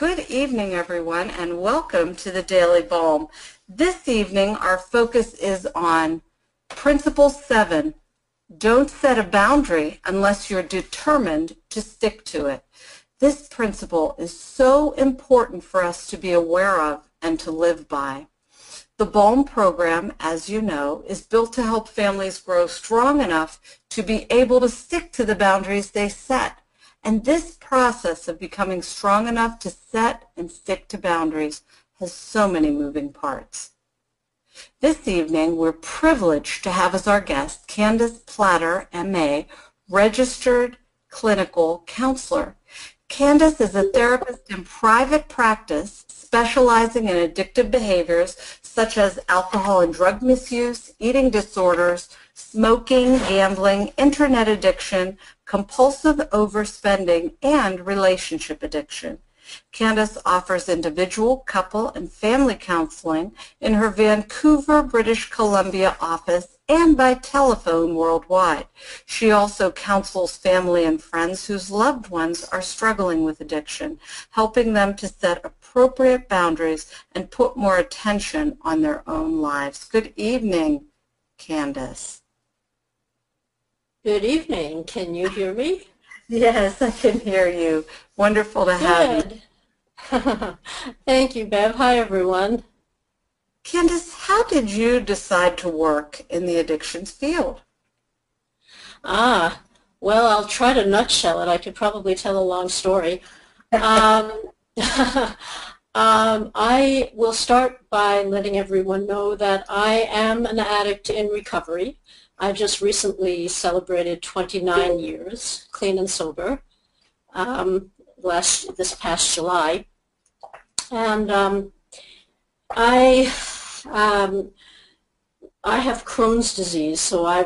Good evening, everyone, and welcome to the Daily Balm. This evening, our focus is on Principle 7, don't set a boundary unless you're determined to stick to it. This principle is so important for us to be aware of and to live by. The BALM program, as you know, is built to help families grow strong enough to be able to stick to the boundaries they set. And this process of becoming strong enough to set and stick to boundaries has so many moving parts. This evening, we're privileged to have as our guest Candace Platter, MA, registered clinical counselor. Candace is a therapist in private practice specializing in addictive behaviors such as alcohol and drug misuse, eating disorders, smoking, gambling, internet addiction, compulsive overspending, and relationship addiction. Candace offers individual, couple, and family counseling in her Vancouver, British Columbia office and by telephone worldwide. She also counsels family and friends whose loved ones are struggling with addiction, helping them to set appropriate boundaries and put more attention on their own lives. Good evening, Candace. Good evening. Can you hear me? Yes, I can hear you. Wonderful to have you. Good. Thank you, Bev. Hi, everyone. Candace, how did you decide to work in the addictions field? Well, I'll try to nutshell it. I could probably tell a long story. I will start by letting everyone know that I am an addict in recovery. I just recently celebrated 29 years, clean and sober, this past July. And I have Crohn's disease, so I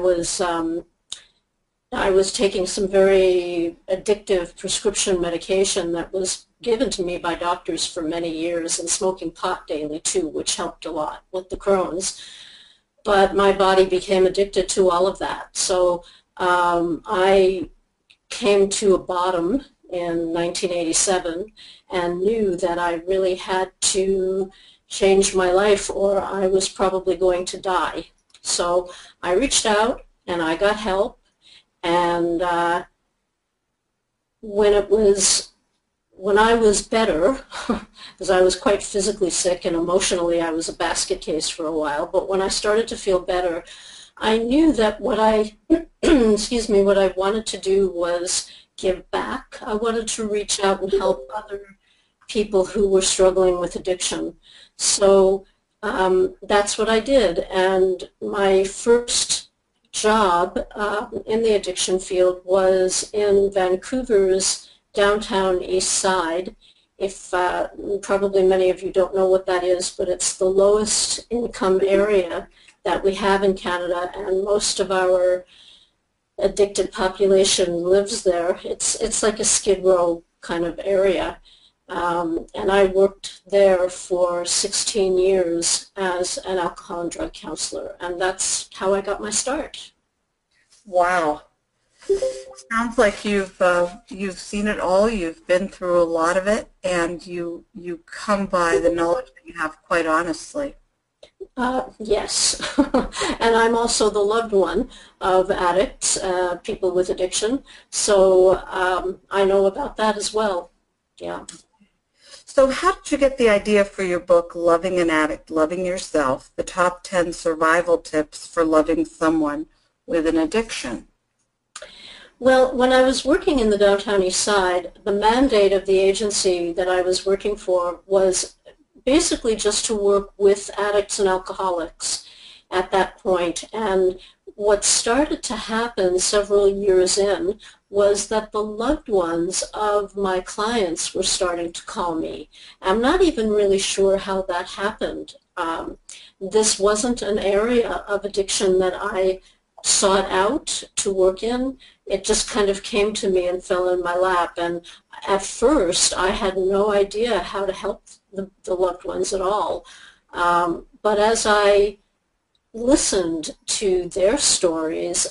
was taking some very addictive prescription medication that was given to me by doctors for many years, and smoking pot daily too, which helped a lot with the Crohn's. But my body became addicted to all of that. So I came to a bottom in 1987 and knew that I really had to change my life or I was probably going to die. So I reached out and I got help, and when I was better, because I was quite physically sick and emotionally I was a basket case for a while, but when I started to feel better, I knew that what I what I wanted to do was give back. I wanted to reach out and help other people who were struggling with addiction. So that's what I did, and my first job in the addiction field was in Vancouver's downtown east side. If probably many of you don't know what that is, but it's the lowest income area that we have in Canada, and most of our addicted population lives there. It's like a Skid Row kind of area, and I worked there for 16 years as an alcohol and drug counselor, and that's how I got my start. Wow. Sounds like you've seen it all. You've been through a lot of it, and you come by the knowledge that you have quite honestly. Yes, and I'm also the loved one of addicts, people with addiction, so I know about that as well. Yeah. So how did you get the idea for your book, Loving an Addict, Loving Yourself, the top 10 survival tips for loving someone with an addiction? Well, when I was working in the downtown east side, the mandate of the agency that I was working for was basically just to work with addicts and alcoholics at that point. And what started to happen several years in was that the loved ones of my clients were starting to call me. I'm not even really sure how that happened. This wasn't an area of addiction that I sought out to work in. It just kind of came to me and fell in my lap. And at first, I had no idea how to help the loved ones at all. But as I listened to their stories,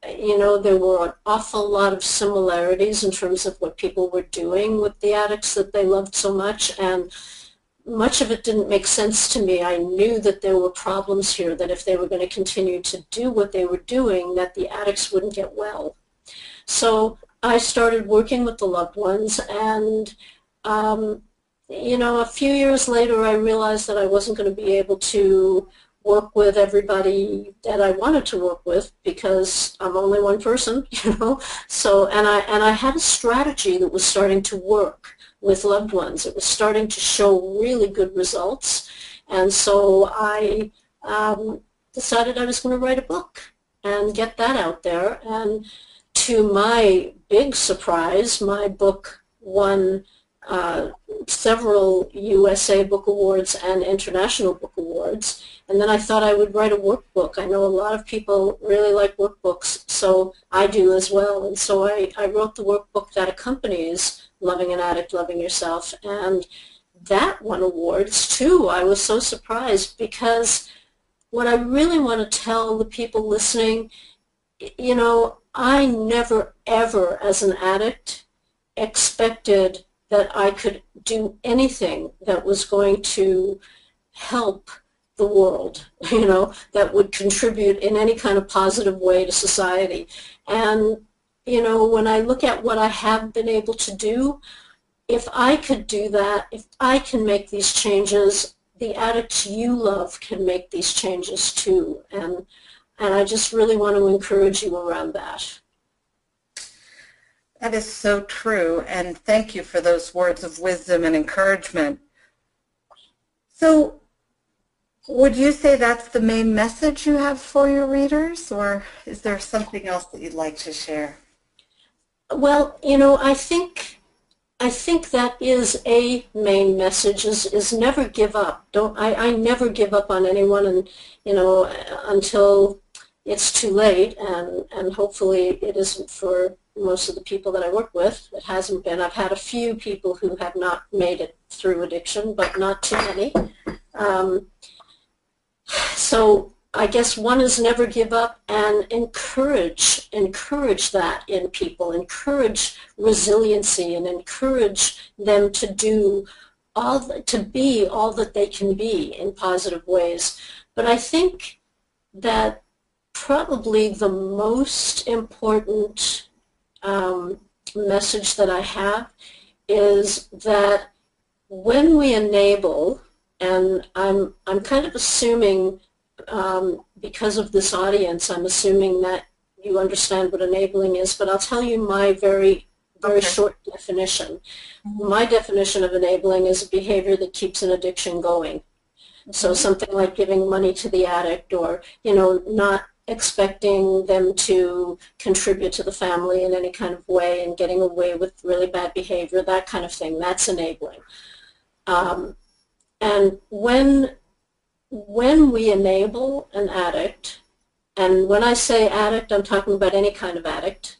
you know, there were an awful lot of similarities in terms of what people were doing with the addicts that they loved so much, and much of it didn't make sense to me. I knew that there were problems here, that if they were going to continue to do what they were doing, that the addicts wouldn't get well. So I started working with the loved ones, and you know, a few years later I realized that I wasn't going to be able to work with everybody that I wanted to work with because I'm only one person, you know. So and I had a strategy that was starting to work with loved ones. It was starting to show really good results, and so I decided I was going to write a book and get that out there. And to my big surprise, my book won several USA Book Awards and International Book Awards. And then I thought I would write a workbook. I know a lot of people really like workbooks, so I do as well. And so I wrote the workbook that accompanies Loving an Addict, Loving Yourself. And that won awards too. I was so surprised because what I really want to tell the people listening, you know, I never ever as an addict expected that I could do anything that was going to help the world, you know, that would contribute in any kind of positive way to society. And, you know, when I look at what I have been able to do, if I could do that, if I can make these changes, the addicts you love can make these changes too. And I just really want to encourage you around that. That is so true, and thank you for those words of wisdom and encouragement. So would you say that's the main message you have for your readers, or is there something else that you'd like to share? Well, you know, I think that is a main message, is never give up. I never give up on anyone, and, you know, until it's too late, and hopefully it isn't for most of the people that I work with. It hasn't been. I've had a few people who have not made it through addiction, but not too many. So I guess one is never give up, and encourage that in people, encourage resiliency, and encourage them to do to be all that they can be in positive ways. But I think that probably the most important message that I have is that when we enable, and I'm kind of assuming because of this audience, I'm assuming that you understand what enabling is, but I'll tell you my very short definition. My definition of enabling is a behavior that keeps an addiction going. So something like giving money to the addict, or, you know, not expecting them to contribute to the family in any kind of way and getting away with really bad behavior, that kind of thing. That's enabling. And when we enable an addict, and when I say addict, I'm talking about any kind of addict,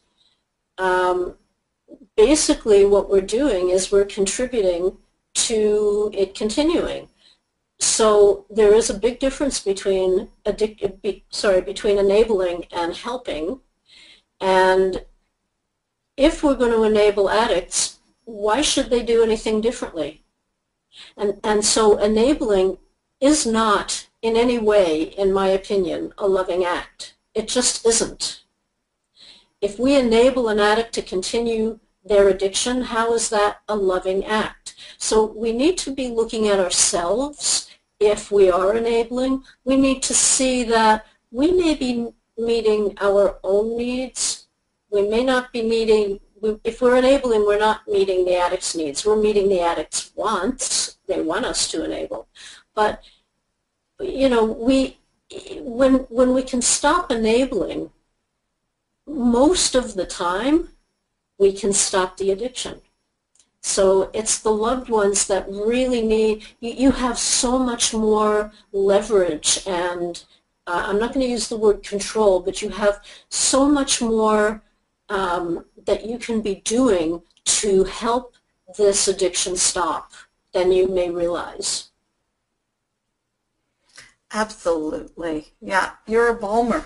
basically what we're doing is we're contributing to it continuing. So there is a big difference between between enabling and helping. And if we're going to enable addicts, why should they do anything differently? And so enabling is not in any way, in my opinion, a loving act. It just isn't. If we enable an addict to continue their addiction, how is that a loving act? So we need to be looking at ourselves. If we are enabling, we need to see that we may be meeting our own needs. We may not be meeting, if we're enabling, we're not meeting the addict's needs. We're meeting the addict's wants. They want us to enable. But, you know, when we can stop enabling, most of the time, we can stop the addiction. So it's the loved ones that really need, you have so much more leverage, and I'm not going to use the word control, but you have so much more that you can be doing to help this addiction stop than you may realize. Absolutely. Yeah, you're a balmer.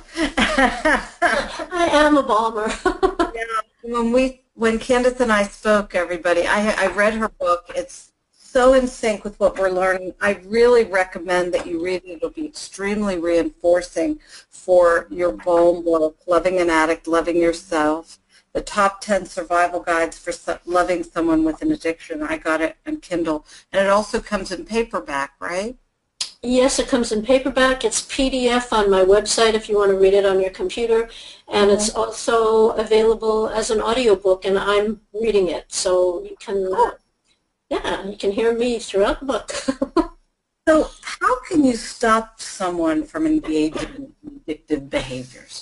I am a balmer. Yeah, when Candace and I spoke, everybody, I read her book. It's so in sync with what we're learning. I really recommend that you read it. It'll be extremely reinforcing for your balm work, Loving an Addict, Loving Yourself, the top 10 survival guides for loving someone with an addiction. I got it on Kindle. And it also comes in paperback, right? Yes, it comes in paperback. It's PDF on my website if you want to read it on your computer. And it's also available as an audiobook, and I'm reading it. So you can, yeah, you can hear me throughout the book. So how can you stop someone from engaging in addictive behaviors?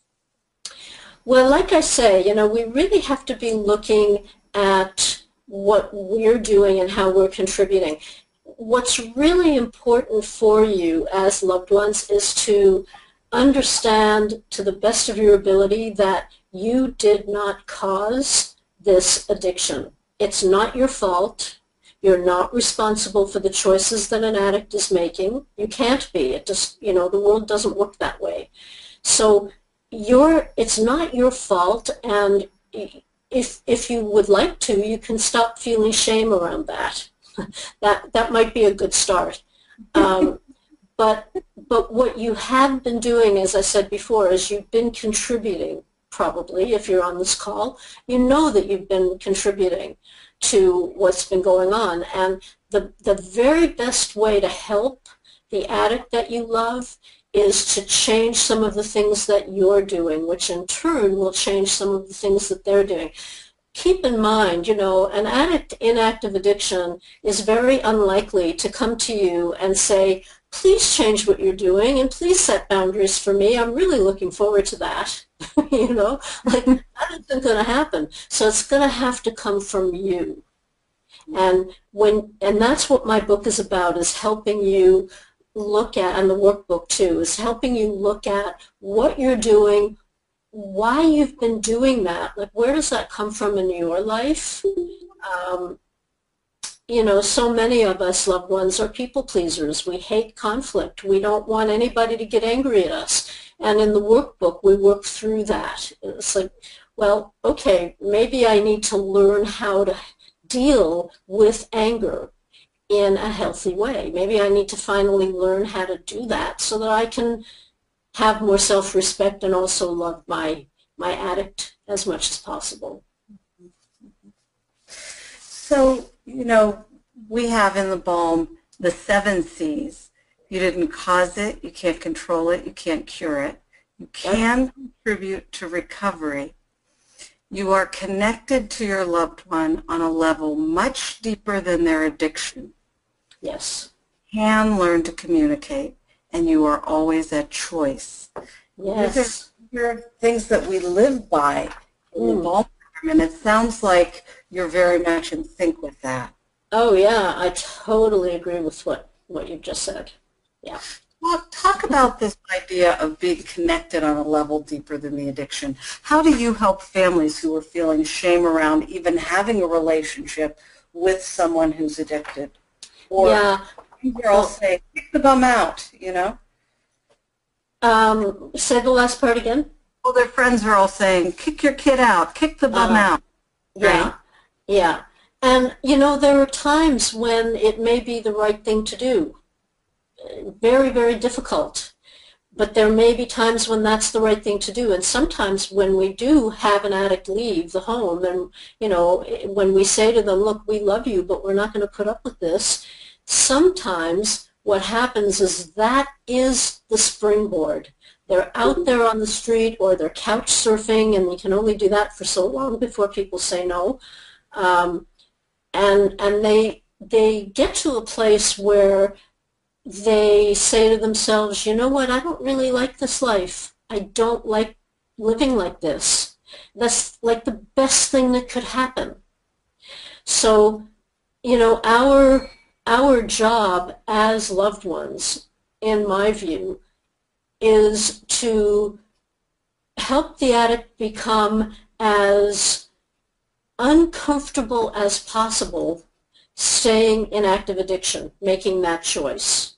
Well, like I say, we really have to be looking at what we're doing and how we're contributing. What's really important for you as loved ones is to understand to the best of your ability that you did not cause this addiction. It's not your fault. You're not responsible for the choices that an addict is making. You can't be. It just, the world doesn't work that way. So it's not your fault, and if you would like to, you can stop feeling shame around that. That might be a good start. But what you have been doing, as I said before, is you've been contributing, probably, if you're on this call. You know that you've been contributing to what's been going on. And the very best way to help the addict that you love is to change some of the things that you're doing, which in turn will change some of the things that they're doing. Keep in mind, an addict in active addiction is very unlikely to come to you and say, please change what you're doing and please set boundaries for me. I'm really looking forward to that. Like that isn't going to happen. So it's going to have to come from you. And that's what my book is about, is helping you look at, and the workbook too, is helping you look at what you're doing, why you've been doing that. Like, where does that come from in your life? So many of us loved ones are people pleasers. We hate conflict. We don't want anybody to get angry at us. And in the workbook, we work through that. It's like, well, okay, maybe I need to learn how to deal with anger in a healthy way. Maybe I need to finally learn how to do that so that I can have more self-respect and also love my addict as much as possible. So, we have in the balm the 7 C's. You didn't cause it, you can't control it, you can't cure it. You can contribute to recovery. You are connected to your loved one on a level much deeper than their addiction. Yes. You can learn to communicate, and you are always at choice. Yes. These are things that we live by in the balm program, and it sounds like you're very much in sync with that. Oh, yeah, I totally agree with what you've just said. Yeah. Well, talk about this idea of being connected on a level deeper than the addiction. How do you help families who are feeling shame around even having a relationship with someone who's addicted? Or you're all saying, kick the bum out, Say the last part again. Well, their friends are all saying, kick your kid out, kick the bum out. Yeah, right? Yeah. And, there are times when it may be the right thing to do. Very, very difficult. But there may be times when that's the right thing to do. And sometimes when we do have an addict leave the home and, when we say to them, look, we love you, but we're not going to put up with this, sometimes what happens is that is the springboard. They're out there on the street or they're couch surfing, and you can only do that for so long before people say no. And they get to a place where they say to themselves, you know what, I don't really like this life. I don't like living like this. That's like the best thing that could happen. So, our job as loved ones, in my view, is to help the addict become as uncomfortable as possible staying in active addiction, making that choice.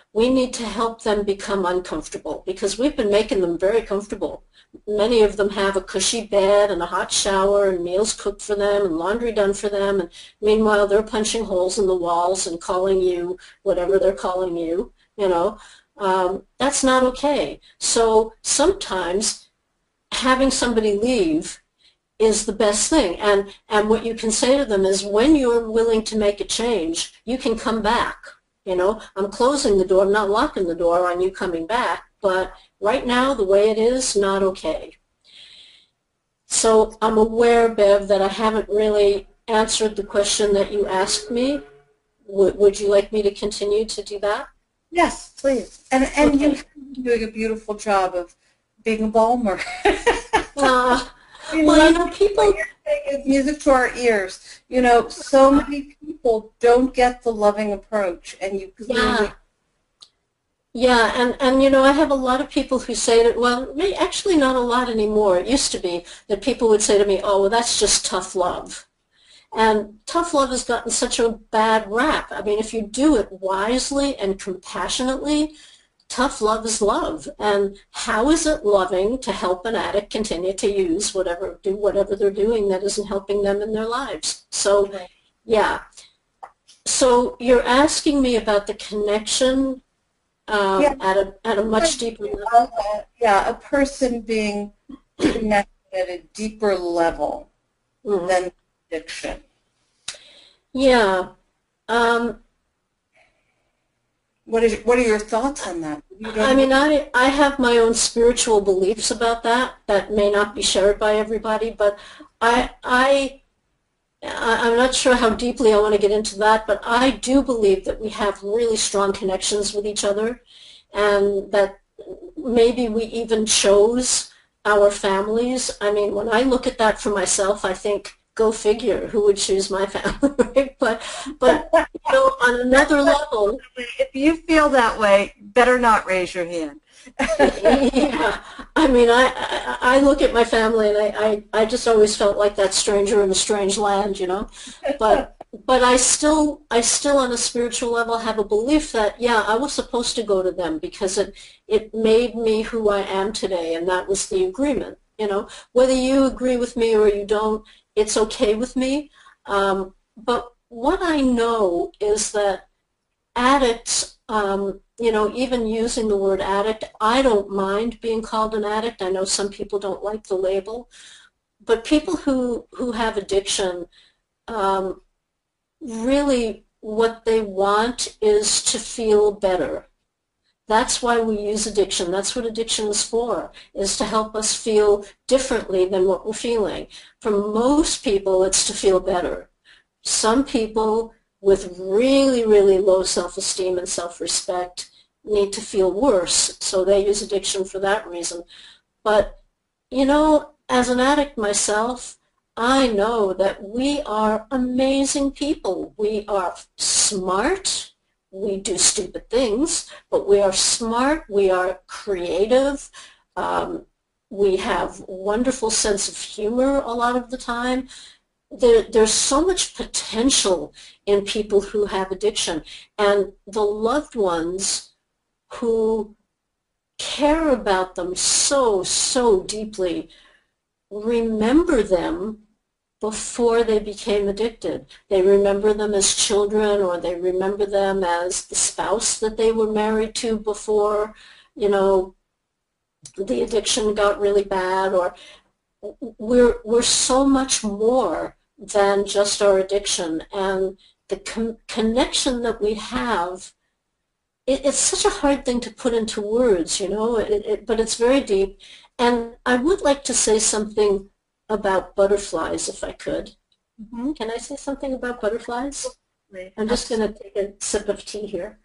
we need to help them become uncomfortable because we've been making them very comfortable. Many of them have a cushy bed and a hot shower and meals cooked for them and laundry done for them. And meanwhile, they're punching holes in the walls and calling you whatever they're calling you, you know. That's not okay. So sometimes having somebody leave is the best thing. And what you can say to them is when you're willing to make a change, you can come back. You know, I'm closing the door, I'm not locking the door on you coming back, but right now the way it is, not okay. So I'm aware, Bev, that I haven't really answered the question that you asked me. Would you like me to continue to do that? Yes, please. And Okay. you're doing a beautiful job of being a balmer. Well, you know, people... It's music to our ears. You know, so many people don't get the loving approach, and you clearly... Yeah, and you know, I have a lot of people who say that, well, actually not a lot anymore. It used to be that people would say to me, oh, well, that's just tough love. And tough love has gotten such a bad rap. I mean, if you do it wisely and compassionately, tough love is love. And how is it loving to help an addict continue to use whatever they're doing that isn't helping them in their lives? So, yeah. So you're asking me about the connection at a much deeper level. Yeah, a person being connected at a deeper level than addiction. Yeah. What are your thoughts on that? I mean, I have my own spiritual beliefs about that may not be shared by everybody, but I'm not sure how deeply I want to get into that, but I do believe that we have really strong connections with each other and that maybe we even chose our families. I mean, when I look at that for myself, I think, go figure, who would choose my family, right? But you know, on another level... If you feel that way, better not raise your hand. Yeah, I mean, I look at my family and I just always felt like that stranger in a strange land, you know. But I still on a spiritual level have a belief that, yeah, I was supposed to go to them because it made me who I am today, and that was the agreement, you know. Whether you agree with me or you don't, it's okay with me. But what I know is that addicts, you know, even using the word addict, I don't mind being called an addict. I know some people don't like the label. But people who have addiction, really what they want is to feel better. That's why we use addiction. That's what addiction is for, is to help us feel differently than what we're feeling. For most people, it's to feel better. Some people with really, really low self-esteem and self-respect need to feel worse, so they use addiction for that reason. But, you know, as an addict myself, I know that we are amazing people. We are smart. We do stupid things, but we are smart, we are creative, we have a wonderful sense of humor a lot of the time. There's so much potential in people who have addiction, and the loved ones who care about them so, so deeply remember them before they became addicted. They remember them as children, or they remember them as the spouse that they were married to before, you know, the addiction got really bad. Or we're so much more than just our addiction, and the connection that we have, it's such a hard thing to put into words, you know, but it's very deep. And I would like to say something about butterflies, if I could. Mm-hmm. Can I say something about butterflies? I'm just going to take a sip of tea here.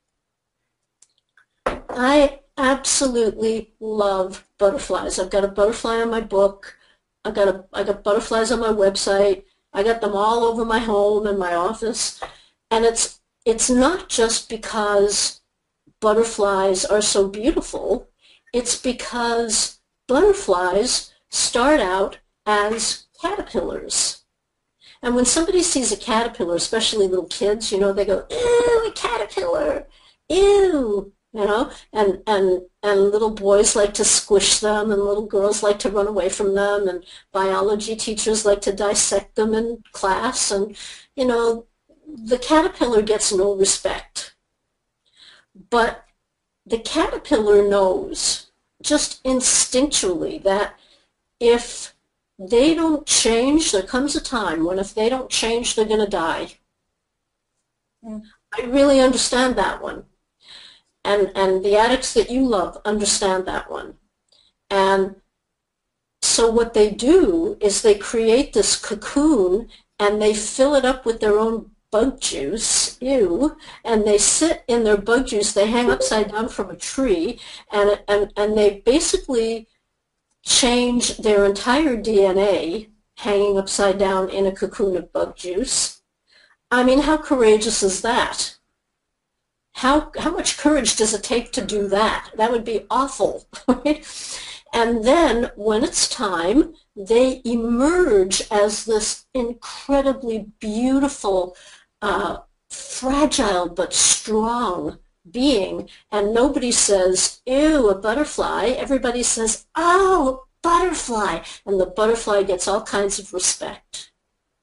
I absolutely love butterflies. I've got a butterfly on my book. I got butterflies on my website. I got them all over my home and my office. And it's not just because butterflies are so beautiful. It's because butterflies start out as caterpillars. And when somebody sees a caterpillar, especially little kids, you know, they go, "Ew, a caterpillar." ew, and little boys like to squish them, and little girls like to run away from them, and biology teachers like to dissect them in class, and, the caterpillar gets no respect. But the caterpillar knows just instinctually that if they don't change, there comes a time when if they don't change, they're going to die. I really understand that one. And the addicts that you love understand that one. And so what they do is they create this cocoon and they fill it up with their own bug juice, ew, and they sit in their bug juice, they hang upside down from a tree, and they basically change their entire DNA hanging upside down in a cocoon of bug juice. I mean, how courageous is that? How much courage does it take to do that? That would be awful, right? And then when it's time, they emerge as this incredibly beautiful, fragile but strong being, and nobody says, ew, a butterfly. Everybody says, oh, butterfly, and the butterfly gets all kinds of respect.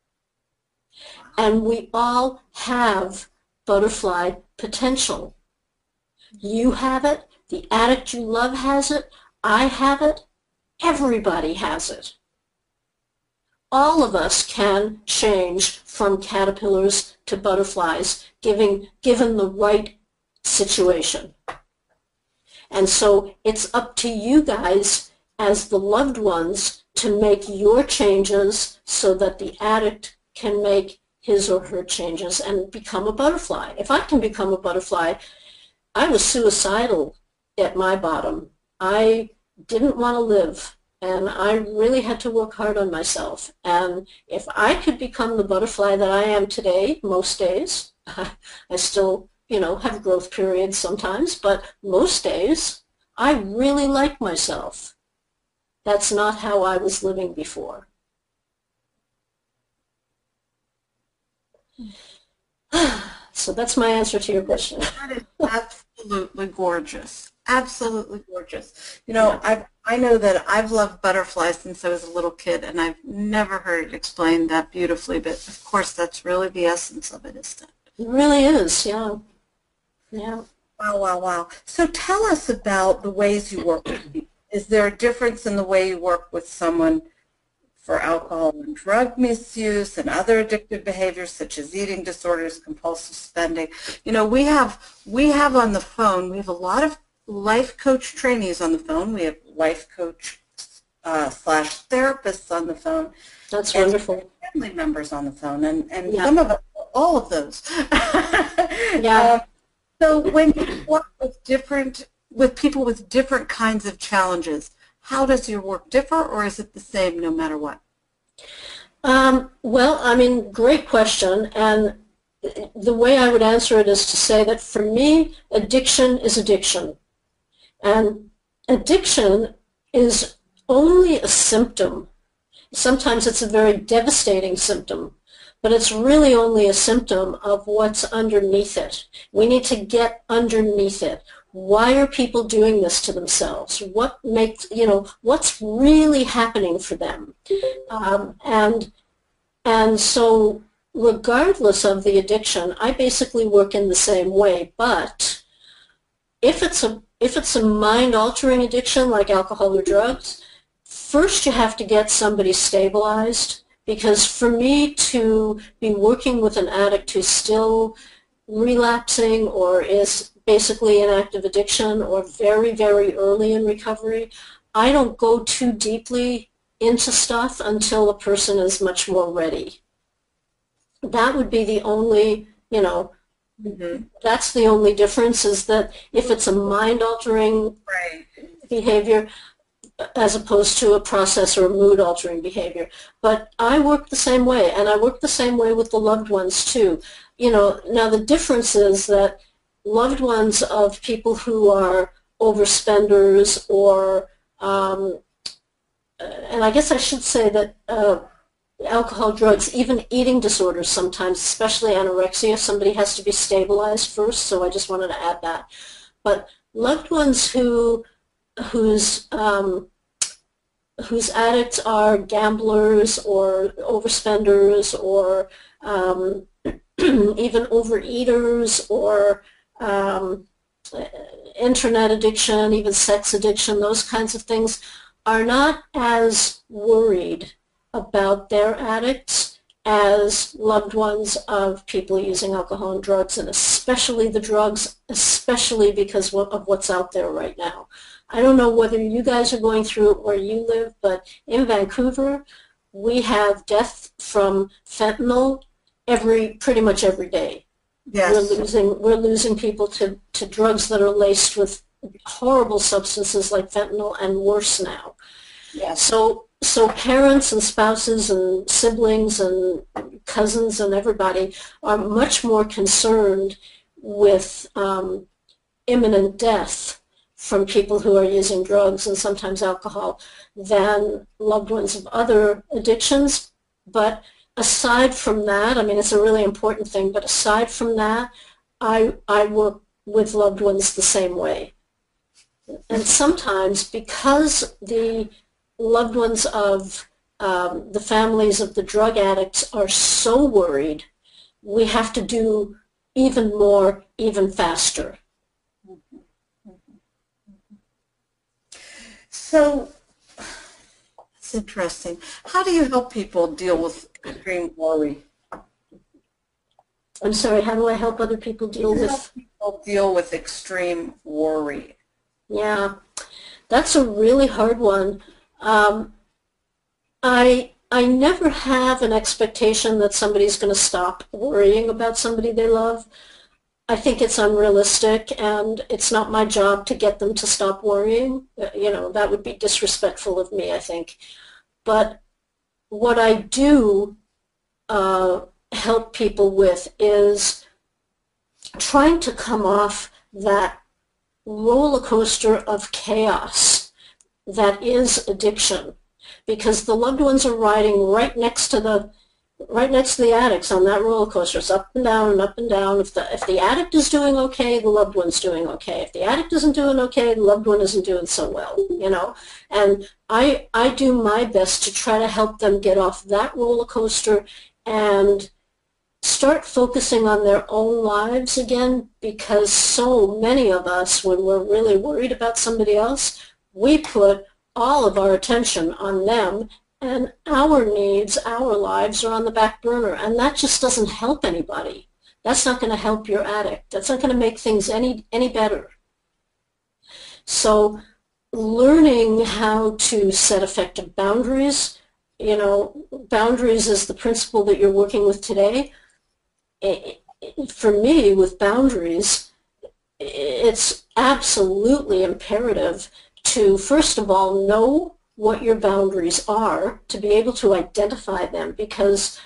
And we all have butterfly potential. You have it, the addict you love has it, I have it, everybody has it. All of us can change from caterpillars to butterflies, given the right situation. And so it's up to you guys as the loved ones to make your changes so that the addict can make his or her changes and become a butterfly. If I can become a butterfly, I was suicidal at my bottom. I didn't want to live, and I really had to work hard on myself. And if I could become the butterfly that I am today, most days, I still, have growth periods sometimes, but most days, I really like myself. That's not how I was living before. So that's my answer to your question. That is absolutely gorgeous. Absolutely gorgeous. I know that I've loved butterflies since I was a little kid, and I've never heard it explained that beautifully, but of course that's really the essence of it, isn't it? It really is, yeah. Yeah. Wow, wow, wow. So tell us about the ways you work with people. Is there a difference in the way you work with someone for alcohol and drug misuse and other addictive behaviors such as eating disorders, compulsive spending? We have on the phone, we have a lot of life coach trainees on the phone. We have life coach / therapists on the phone. That's wonderful. Family members on the phone, and Yeah. some of us, all of those. Yeah. So when you work with people with different kinds of challenges, how does your work differ, or is it the same no matter what? Well, great question. And the way I would answer it is to say that for me, addiction is addiction. And addiction is only a symptom. Sometimes it's a very devastating symptom, but it's really only a symptom of what's underneath it. We need to get underneath it. Why are people doing this to themselves? What makes, what's really happening for them? And so regardless of the addiction, I basically work in the same way, but if it's a mind-altering addiction like alcohol or drugs, first you have to get somebody stabilized, because for me to be working with an addict who's still relapsing or is basically in active addiction or very, very early in recovery, I don't go too deeply into stuff until the person is much more ready. That would be the only, that's the only difference, is that if it's a mind-altering behavior as opposed to a process or a mood-altering behavior. But I work the same way, and I work the same way with the loved ones too. Now the difference is that loved ones of people who are overspenders or, and I guess I should say that alcohol, drugs, even eating disorders sometimes, especially anorexia. Somebody has to be stabilized first, so I just wanted to add that. But loved ones whose addicts are gamblers or overspenders or even overeaters or internet addiction, even sex addiction, those kinds of things, are not as worried about their addicts as loved ones of people using alcohol and drugs, and especially the drugs, especially because of what's out there right now. I don't know whether you guys are going through it where you live, but in Vancouver, we have death from fentanyl pretty much every day. Yes. We're losing people to drugs that are laced with horrible substances like fentanyl and worse now. Yes. So parents and spouses and siblings and cousins and everybody are much more concerned with imminent death from people who are using drugs and sometimes alcohol than loved ones of other addictions. But aside from that, I mean, it's a really important thing, but aside from that, I work with loved ones the same way. And sometimes because the loved ones of the families of the drug addicts are so worried, we have to do even more, even faster. So, that's interesting. How do you help people deal with extreme worry? I'm sorry, how do I help other people deal with extreme worry? Yeah, that's a really hard one. I never have an expectation that somebody's going to stop worrying about somebody they love. I think it's unrealistic, and it's not my job to get them to stop worrying. You know, that would be disrespectful of me, I think. But what I do help people with is trying to come off that roller coaster of chaos that is addiction, because the loved ones are riding right next to the addicts on that roller coaster. It's up and down and up and down. If the addict is doing okay, the loved one's doing okay. If the addict isn't doing okay, the loved one isn't doing so well, you know. And I do my best to try to help them get off that roller coaster and start focusing on their own lives again, because so many of us, when we're really worried about somebody else, we put all of our attention on them, and our needs, our lives are on the back burner, and that just doesn't help anybody. That's not going to help your addict. That's not going to make things any better. So learning how to set effective boundaries, you know, boundaries is the principle that you're working with today. For me, with boundaries, it's absolutely imperative to, first of all, know what your boundaries are, to be able to identify them, because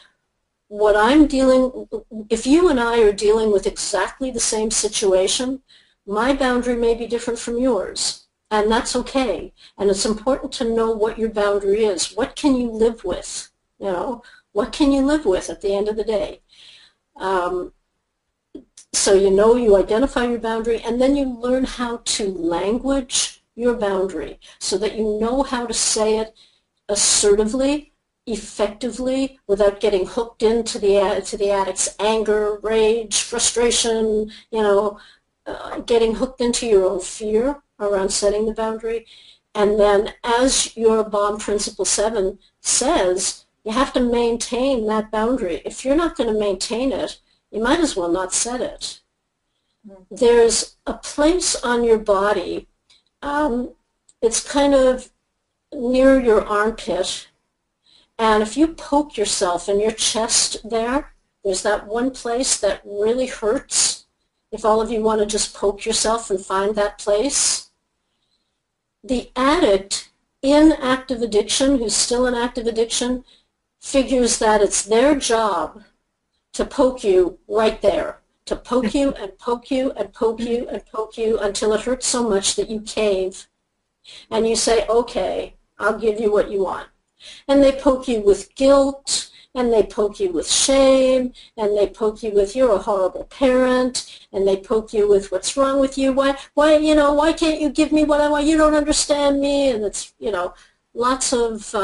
if you and I are dealing with exactly the same situation, my boundary may be different from yours, and that's okay. And it's important to know what your boundary is. What can you live with? You know, what can you live with at the end of the day? So you identify your boundary, and then you learn how to language your boundary so that you know how to say it assertively, effectively, without getting hooked into the addict's anger, rage, frustration, getting hooked into your own fear around setting the boundary. And then, as your BOM Principle 7 says, you have to maintain that boundary. If you're not going to maintain it, you might as well not set it. There's a place on your body, it's kind of near your armpit, and if you poke yourself in your chest there's that one place that really hurts. If all of you want to just poke yourself and find that place. The addict in active addiction, who's still in active addiction, figures that it's their job to poke you right there, to poke you and poke you and poke you and poke you until it hurts so much that you cave and you say, okay, I'll give you what you want. And they poke you with guilt, and they poke you with shame, and they poke you with you're a horrible parent, and they poke you with what's wrong with you, why can't you give me what I want, you don't understand me, and it's, lots of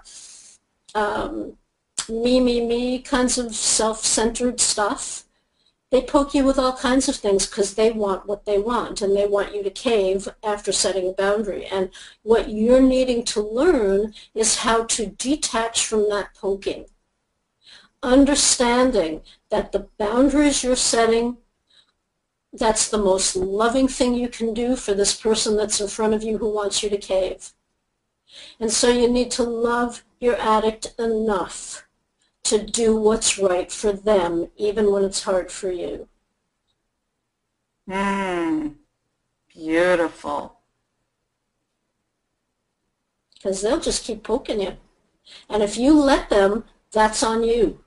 me kinds of self-centered stuff. They poke you with all kinds of things because they want what they want, and they want you to cave after setting a boundary. And what you're needing to learn is how to detach from that poking, understanding that the boundaries you're setting, that's the most loving thing you can do for this person that's in front of you who wants you to cave. And so you need to love your addict enough to do what's right for them, even when it's hard for you. Beautiful. Because they'll just keep poking you. And if you let them, that's on you.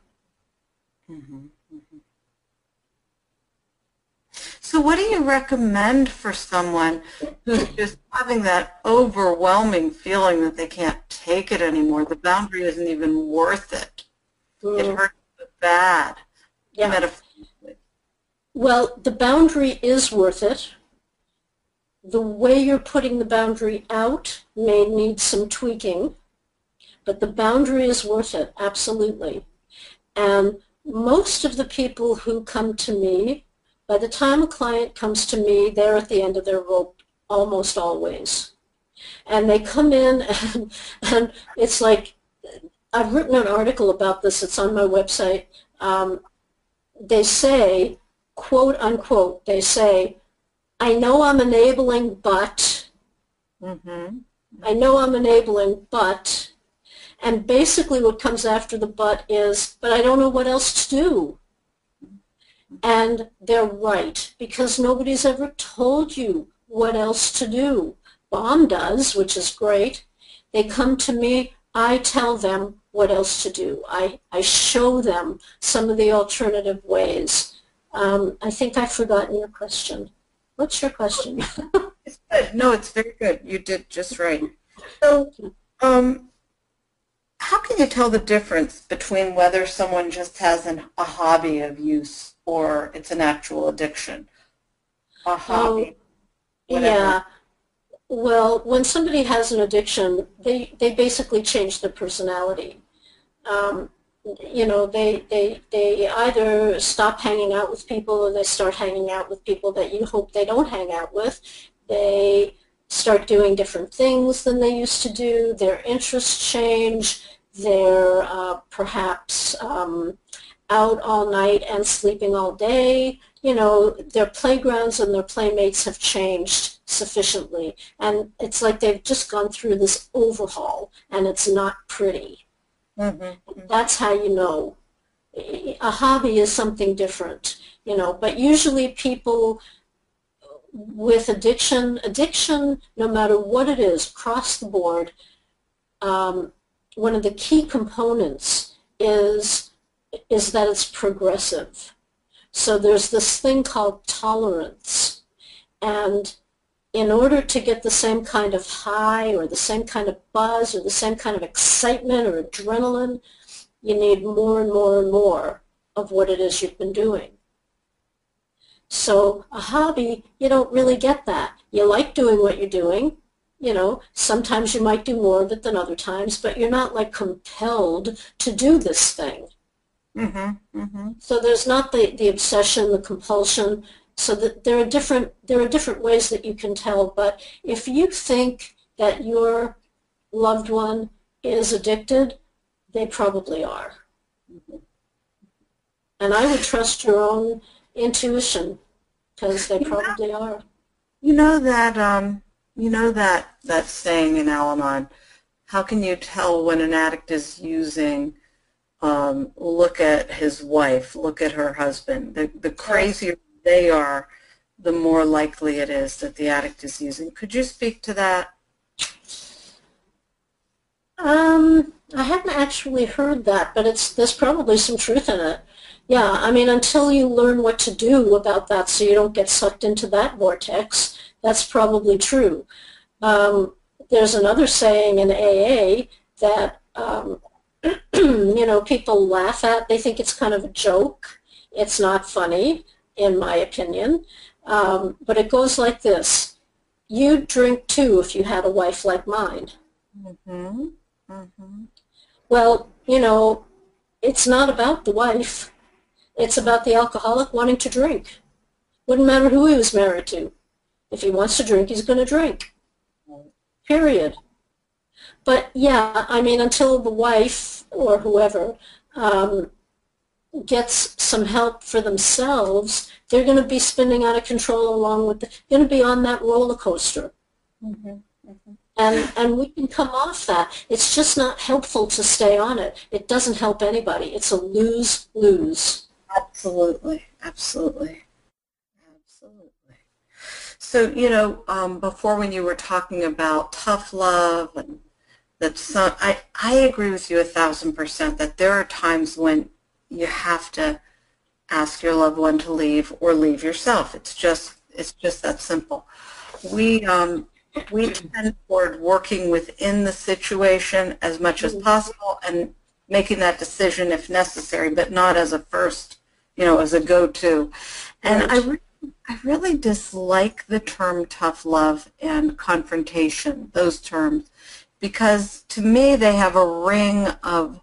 So what do you recommend for someone who's just having that overwhelming feeling that they can't take it anymore? The boundary isn't even worth it. It hurts so bad. Yeah. Well, the boundary is worth it. The way you're putting the boundary out may need some tweaking, but the boundary is worth it, absolutely. And most of the people who come to me, by the time a client comes to me, they're at the end of their rope almost always. And they come in and it's like, I've written an article about this, it's on my website. They say, quote unquote, they say, I know I'm enabling, but, I know I'm enabling, but, and basically what comes after the but is, but I don't know what else to do. And they're right, because nobody's ever told you what else to do. BOM does, which is great. They come to me, I tell them what else to do. I show them some of the alternative ways. I think I've forgotten your question. What's your question? It's good. No, it's very good. You did just right. So, how can you tell the difference between whether someone just has a hobby of use or it's an actual addiction? A hobby. Yeah. Well, when somebody has an addiction, they basically change their personality. They either stop hanging out with people or they start hanging out with people that you hope they don't hang out with. They start doing different things than they used to do. Their interests change. They're perhaps out all night and sleeping all day. Their playgrounds and their playmates have changed sufficiently. And it's like they've just gone through this overhaul, and it's not pretty. That's how you know. A hobby is something different, but usually people with addiction, no matter what it is, across the board, one of the key components is that it's progressive. So there's this thing called tolerance, and in order to get the same kind of high or the same kind of buzz or the same kind of excitement or adrenaline, you need more and more and more of what it is you've been doing. So a hobby, you don't really get that. You like doing what you're doing. Sometimes you might do more of it than other times, but you're not like compelled to do this thing. So there's not the obsession, the compulsion. So that there are different ways that you can tell. But if you think that your loved one is addicted, they probably are. And I would trust your own intuition, because they probably are. That saying in Al-Anon, how can you tell when an addict is using, look at his wife, look at her husband. The crazier they are, the more likely it is that the addict is using. Could you speak to that? I haven't actually heard that, but there's probably some truth in it. Yeah, I mean, until you learn what to do about that so you don't get sucked into that vortex, that's probably true. There's another saying in AA that people laugh at. They think it's kind of a joke. It's not funny, in my opinion. But it goes like this. You'd drink too if you had a wife like mine. Mm-hmm. Mm-hmm. Well, it's not about the wife. It's about the alcoholic wanting to drink. Wouldn't matter who he was married to. If he wants to drink, he's going to drink. Period. But yeah, I mean, until the wife or whoever gets some help for themselves, they're going to be spinning out of control along with going to be on that roller coaster. Mm-hmm. Mm-hmm. And we can come off that. It's just not helpful to stay on it. It doesn't help anybody. It's a lose-lose. Absolutely. Absolutely. Absolutely. So, before when you were talking about tough love and I agree with you 1,000% that there are times when you have to ask your loved one to leave or leave yourself. It's just that simple. We tend toward working within the situation as much as possible and making that decision if necessary, but not as a first, as a go-to. And I really dislike the term tough love and confrontation, those terms, because to me they have a ring of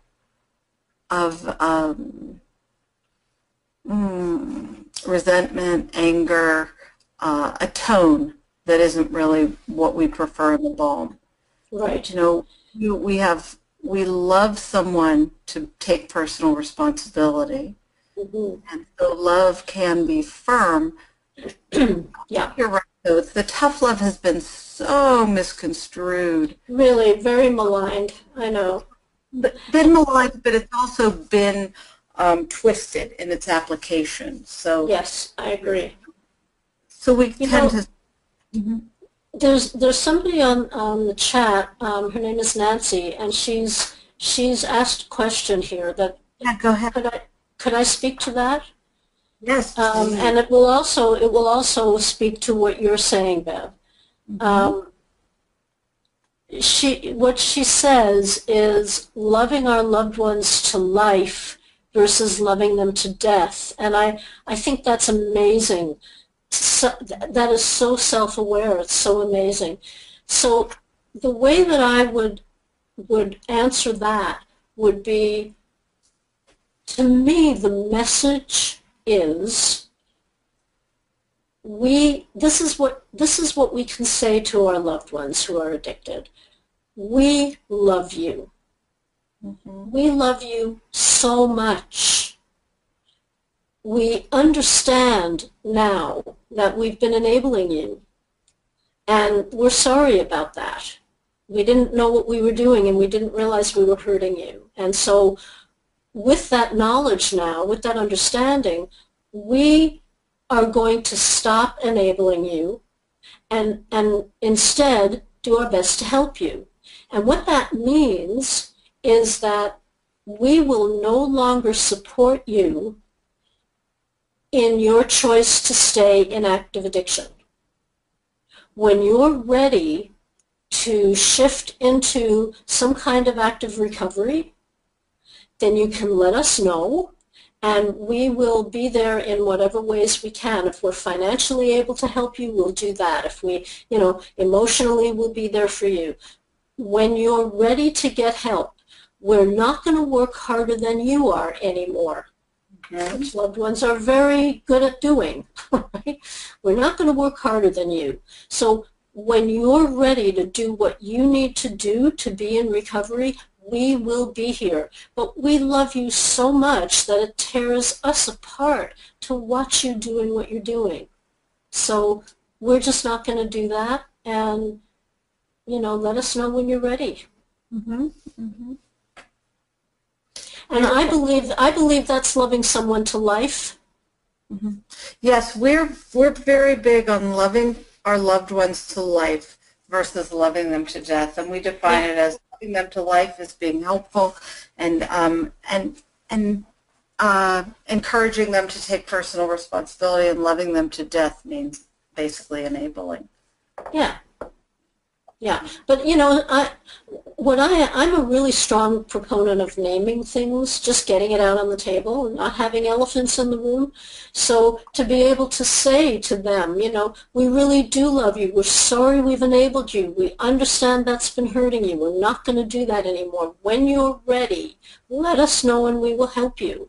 resentment, anger, a tone that isn't really what we prefer in the balm. Right. We love someone to take personal responsibility, Mm-hmm. and so love can be firm. Yeah. You're right, though. The tough love has been so misconstrued. Really, very maligned. I know. Been maligned, but it's also been twisted in its application. So Yes, I agree. So we tend to. Mm-hmm. There's somebody on the chat. Her name is Nancy, and she's asked a question here that. Yeah, go ahead. Could I speak to that? Yes. And it will also speak to what you're saying, Bev. Mm-hmm. What she says is loving our loved ones to life versus loving them to death, and I think that's amazing. So, that is so self-aware. It's so amazing. So the way that I would answer that would be, to me, the message is this is what we can say to our loved ones who are addicted. We love you. Mm-hmm. We love you so much. We understand now that we've been enabling you, and we're sorry about that. We didn't know what we were doing, and we didn't realize we were hurting you. And so with that knowledge now, with that understanding, we are going to stop enabling you and instead do our best to help you. And what that means is that we will no longer support you in your choice to stay in active addiction. When you're ready to shift into some kind of active recovery, then you can let us know, and we will be there in whatever ways we can. If we're financially able to help you, we'll do that. If we, emotionally, we'll be there for you. When you're ready to get help, we're not going to work harder than you are anymore, which loved ones are very good at doing. Right? We're not going to work harder than you. So when you're ready to do what you need to do to be in recovery, we will be here. But we love you so much that it tears us apart to watch you doing what you're doing. So we're just not going to do that, and let us know when you're ready. Mm-hmm. Mm-hmm. And I believe that's loving someone to life. Mm-hmm. Yes, we're very big on loving our loved ones to life versus loving them to death, and we define it as loving them to life as being helpful and encouraging them to take personal responsibility, and loving them to death means basically enabling. Yeah. Yeah, but I'm a really strong proponent of naming things, just getting it out on the table, and not having elephants in the room. So to be able to say to them, you know, we really do love you. We're sorry we've enabled you. We understand that's been hurting you. We're not going to do that anymore. When you're ready, let us know and we will help you.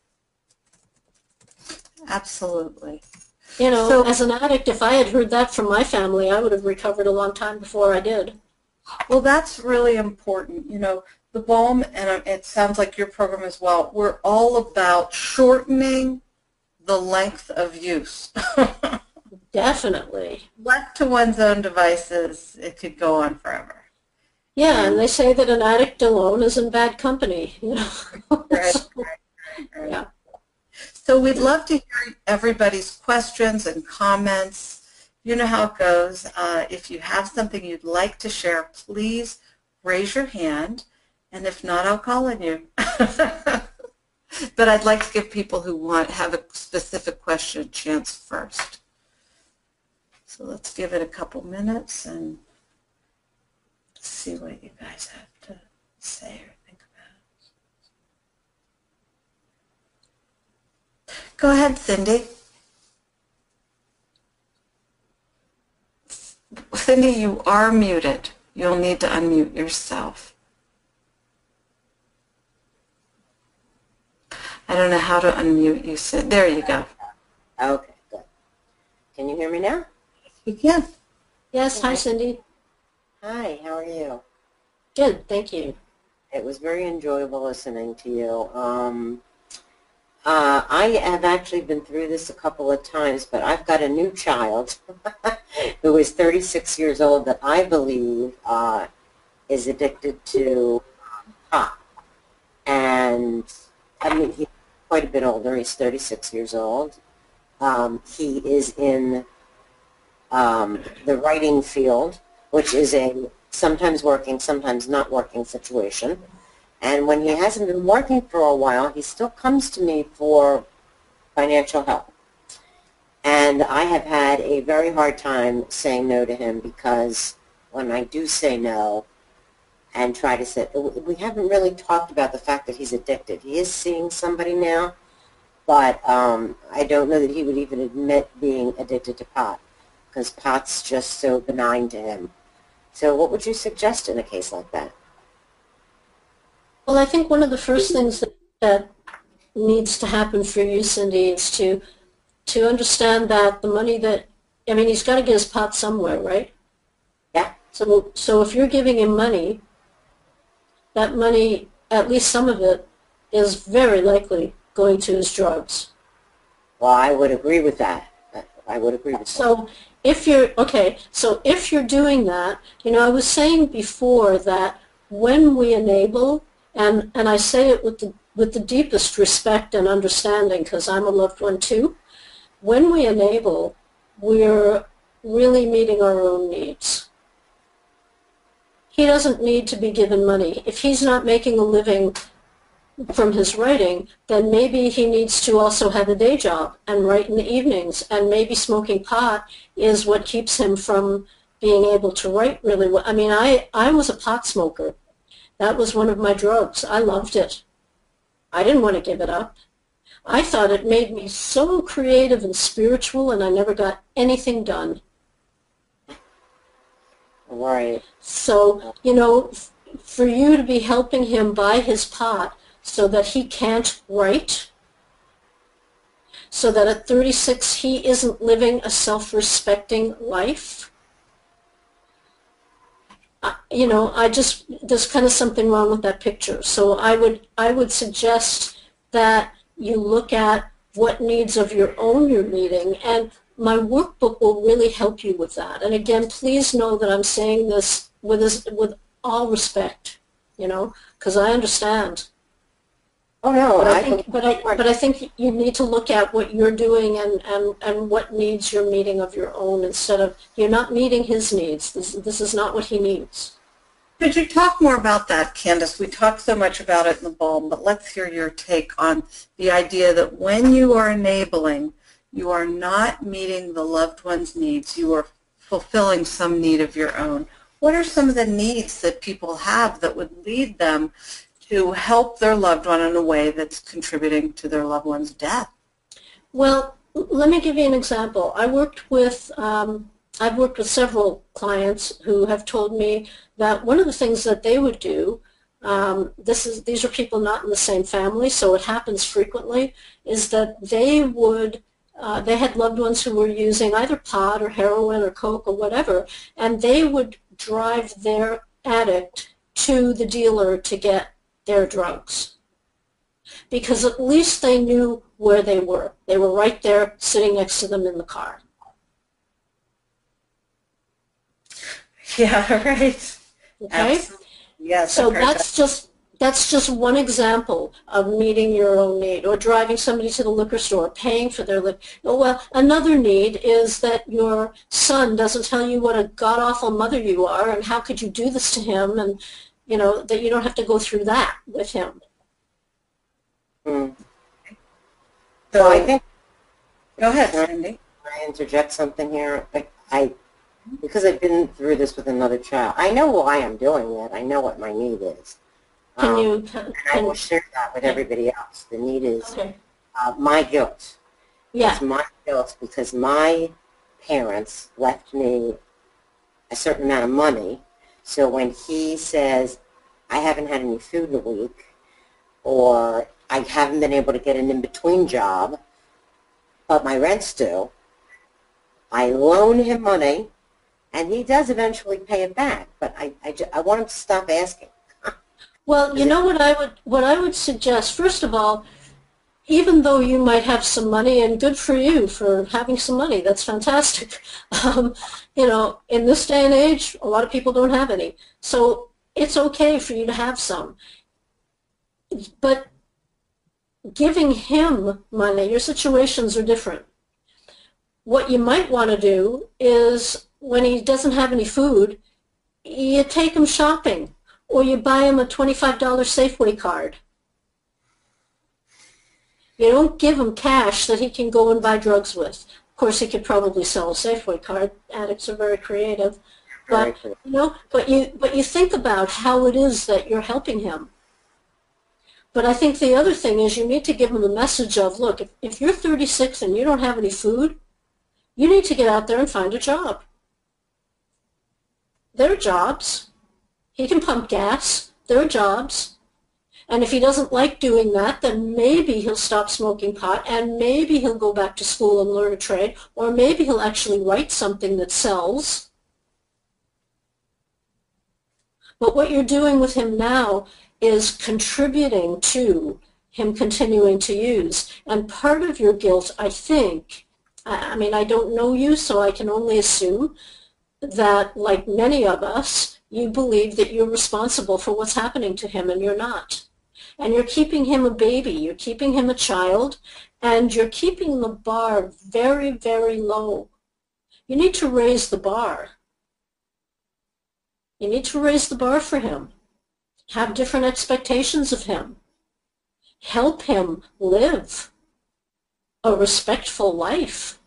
Absolutely. You know, So, as an addict, if I had heard that from my family, I would have recovered a long time before I did. well, that's really important. You know, the Balm, and it sounds like your program as well, we're all about shortening the length of use. Definitely. Left to one's own devices, it could go on forever. Yeah, and they say that an addict alone is in bad company, you know. Right, So, right. yeah. So we'd love to hear everybody's questions and comments. You know how it goes. If you have something you'd like to share, please raise your hand, and if not, I'll call on you. But I'd like to give people who have a specific question a chance first. So let's give it a couple minutes and see what you guys have to say or think about. Go ahead, Cindy. Cindy, you are muted. You'll need to unmute yourself. I don't know how to unmute you, Cindy. There you go. Okay, good. Can you hear me now? You can. Yes, hi Cindy. Hi, how are you? Good, thank you. It was very enjoyable listening to you. I have actually been through this a couple of times, but I've got a new child who is 36 years old that I believe is addicted to pot. And, I mean, he's quite a bit older. He's 36 years old. He is in the writing field, which is a sometimes working, sometimes not working situation. And when he hasn't been working for a while, he still comes to me for financial help. And I have had a very hard time saying no to him because when I do say no and try to say, we haven't really talked about the fact that he's addicted. He is seeing somebody now, but I don't know that he would even admit being addicted to pot because pot's just so benign to him. So what would you suggest in a case like that? Well, I think one of the first things that needs to happen for you, Cindy, is to understand that the money that, I mean, he's got to get his pot somewhere, right? Yeah. So if you're giving him money, that money, at least some of it, is very likely going to his drugs. Well, I would agree with that. I would agree with that. So if you're doing that, you know, I was saying before that when we enable, and I say it with the deepest respect and understanding because I'm a loved one too, when we enable, we're really meeting our own needs. He doesn't need to be given money. If he's not making a living from his writing, then maybe he needs to also have a day job and write in the evenings, and maybe smoking pot is what keeps him from being able to write really well. I mean, I was a pot smoker. That was one of my drugs. I loved it. I didn't want to give it up. I thought it made me so creative and spiritual, and I never got anything done. Right. So, you know, for you to be helping him buy his pot so that he can't write, so that at 36 he isn't living a self-respecting life, you know, there's kind of something wrong with that picture. So I would suggest that you look at what needs of your own you're meeting, and my workbook will really help you with that. And again, please know that I'm saying this with all respect, you know, because I understand. Oh no, But I think you need to look at what you're doing and what needs you're meeting of your own instead of, you're not meeting his needs. This is not what he needs. Could you talk more about that, Candace? We talked so much about it in the Balm, but let's hear your take on the idea that when you are enabling, you are not meeting the loved one's needs. You are fulfilling some need of your own. what are some of the needs that people have that would lead them to help their loved one in a way that's contributing to their loved one's death? Well, let me give you an example. I've worked with several clients who have told me that one of the things that they would do, these are people not in the same family, so it happens frequently, is that they had loved ones who were using either pot or heroin or coke or whatever, and they would drive their addict to the dealer to get their drugs. Because at least they knew where they were. They were right there sitting next to them in the car. Yeah, right. Okay? Absolutely. Yes. So I've heard that's just one example of meeting your own need, or driving somebody to the liquor store, paying for their liquor. Well, another need is that your son doesn't tell you what a god-awful mother you are, and how could you do this to him, and that you don't have to go through that with him. Mm. So, Well, I think, go ahead, can Cindy. I interject something here? Because I've been through this with another child, I know why I'm doing it. I know what my need is. And I will share that with everybody else. The need is Okay. my guilt. Yeah. It's my guilt because my parents left me a certain amount of money. So when he says, I haven't had any food in a week, or I haven't been able to get an in-between job, but my rent's due, I loan him money, and he does eventually pay it back. But I want him to stop asking. Well, you know what I would suggest, first of all, even though you might have some money, and good for you for having some money, that's fantastic. In this day and age, a lot of people don't have any. So it's okay for you to have some. But giving him money, your situations are different. What you might want to do is, when he doesn't have any food, you take him shopping, or you buy him a $25 Safeway card. You don't give him cash that he can go and buy drugs with. Of course, he could probably sell a Safeway card. Addicts are very creative. But you think about how it is that you're helping him. But I think the other thing is, you need to give him a message of, look, if you're 36 and you don't have any food, you need to get out there and find a job. There are jobs. He can pump gas. There are jobs. And if he doesn't like doing that, then maybe he'll stop smoking pot, and maybe he'll go back to school and learn a trade, or maybe he'll actually write something that sells. But what you're doing with him now is contributing to him continuing to use. And part of your guilt, I think, I don't know you, so I can only assume that, like many of us, you believe that you're responsible for what's happening to him, and you're not. And you're keeping him a baby, you're keeping him a child, and you're keeping the bar very, very low. You need to raise the bar. You need to raise the bar for him. Have different expectations of him. Help him live a respectful life,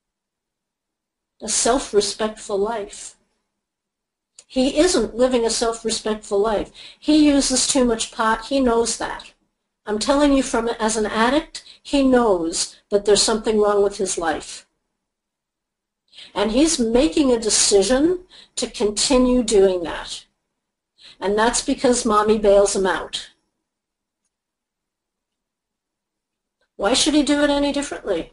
a self-respectful life. He isn't living a self-respectful life. He uses too much pot. He knows that. I'm telling you, as an addict, he knows that there's something wrong with his life. And he's making a decision to continue doing that. And that's because mommy bails him out. Why should he do it any differently?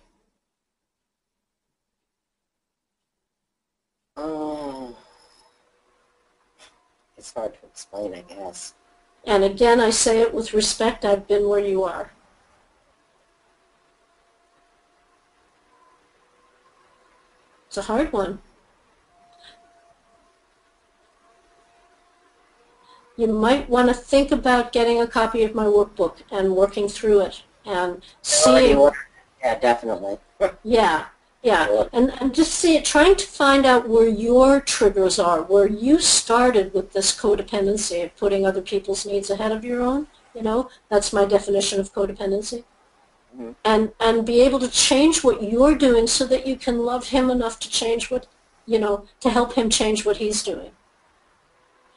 It's hard to explain, I guess. And again, I say it with respect. I've been where you are. It's a hard one. You might want to think about getting a copy of my workbook and working through it and seeing. Yeah, definitely. Yeah. And just trying to find out where your triggers are, where you started with this codependency of putting other people's needs ahead of your own. That's my definition of codependency. Mm-hmm. And be able to change what you're doing so that you can love him enough to change to help him change what he's doing.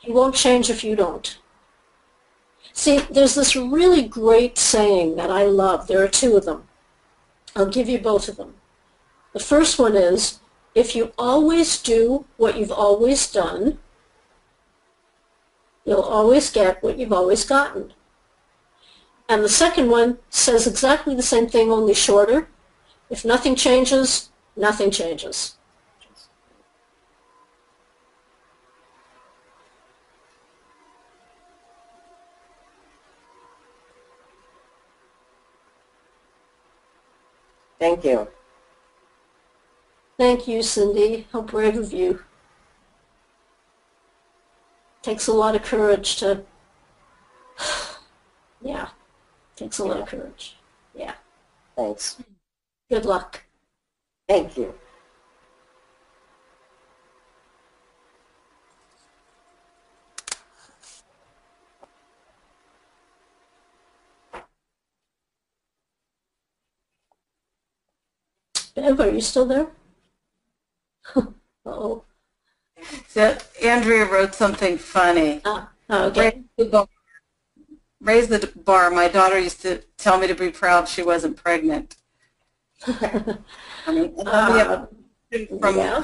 He won't change if you don't. See, there's this really great saying that I love. There are two of them. I'll give you both of them. The first one is, if you always do what you've always done, you'll always get what you've always gotten. And the second one says exactly the same thing, only shorter. If nothing changes, nothing changes. Thank you. Thank you, Cindy. How brave of you. Takes a lot of courage to, yeah, takes a lot of courage. Yeah. Thanks. Good luck. Thank you. Bev, are you still there? Uh-oh. So Andrea wrote something funny. Okay. Raise the bar. My daughter used to tell me to be proud she wasn't pregnant. I mean, from Yeah.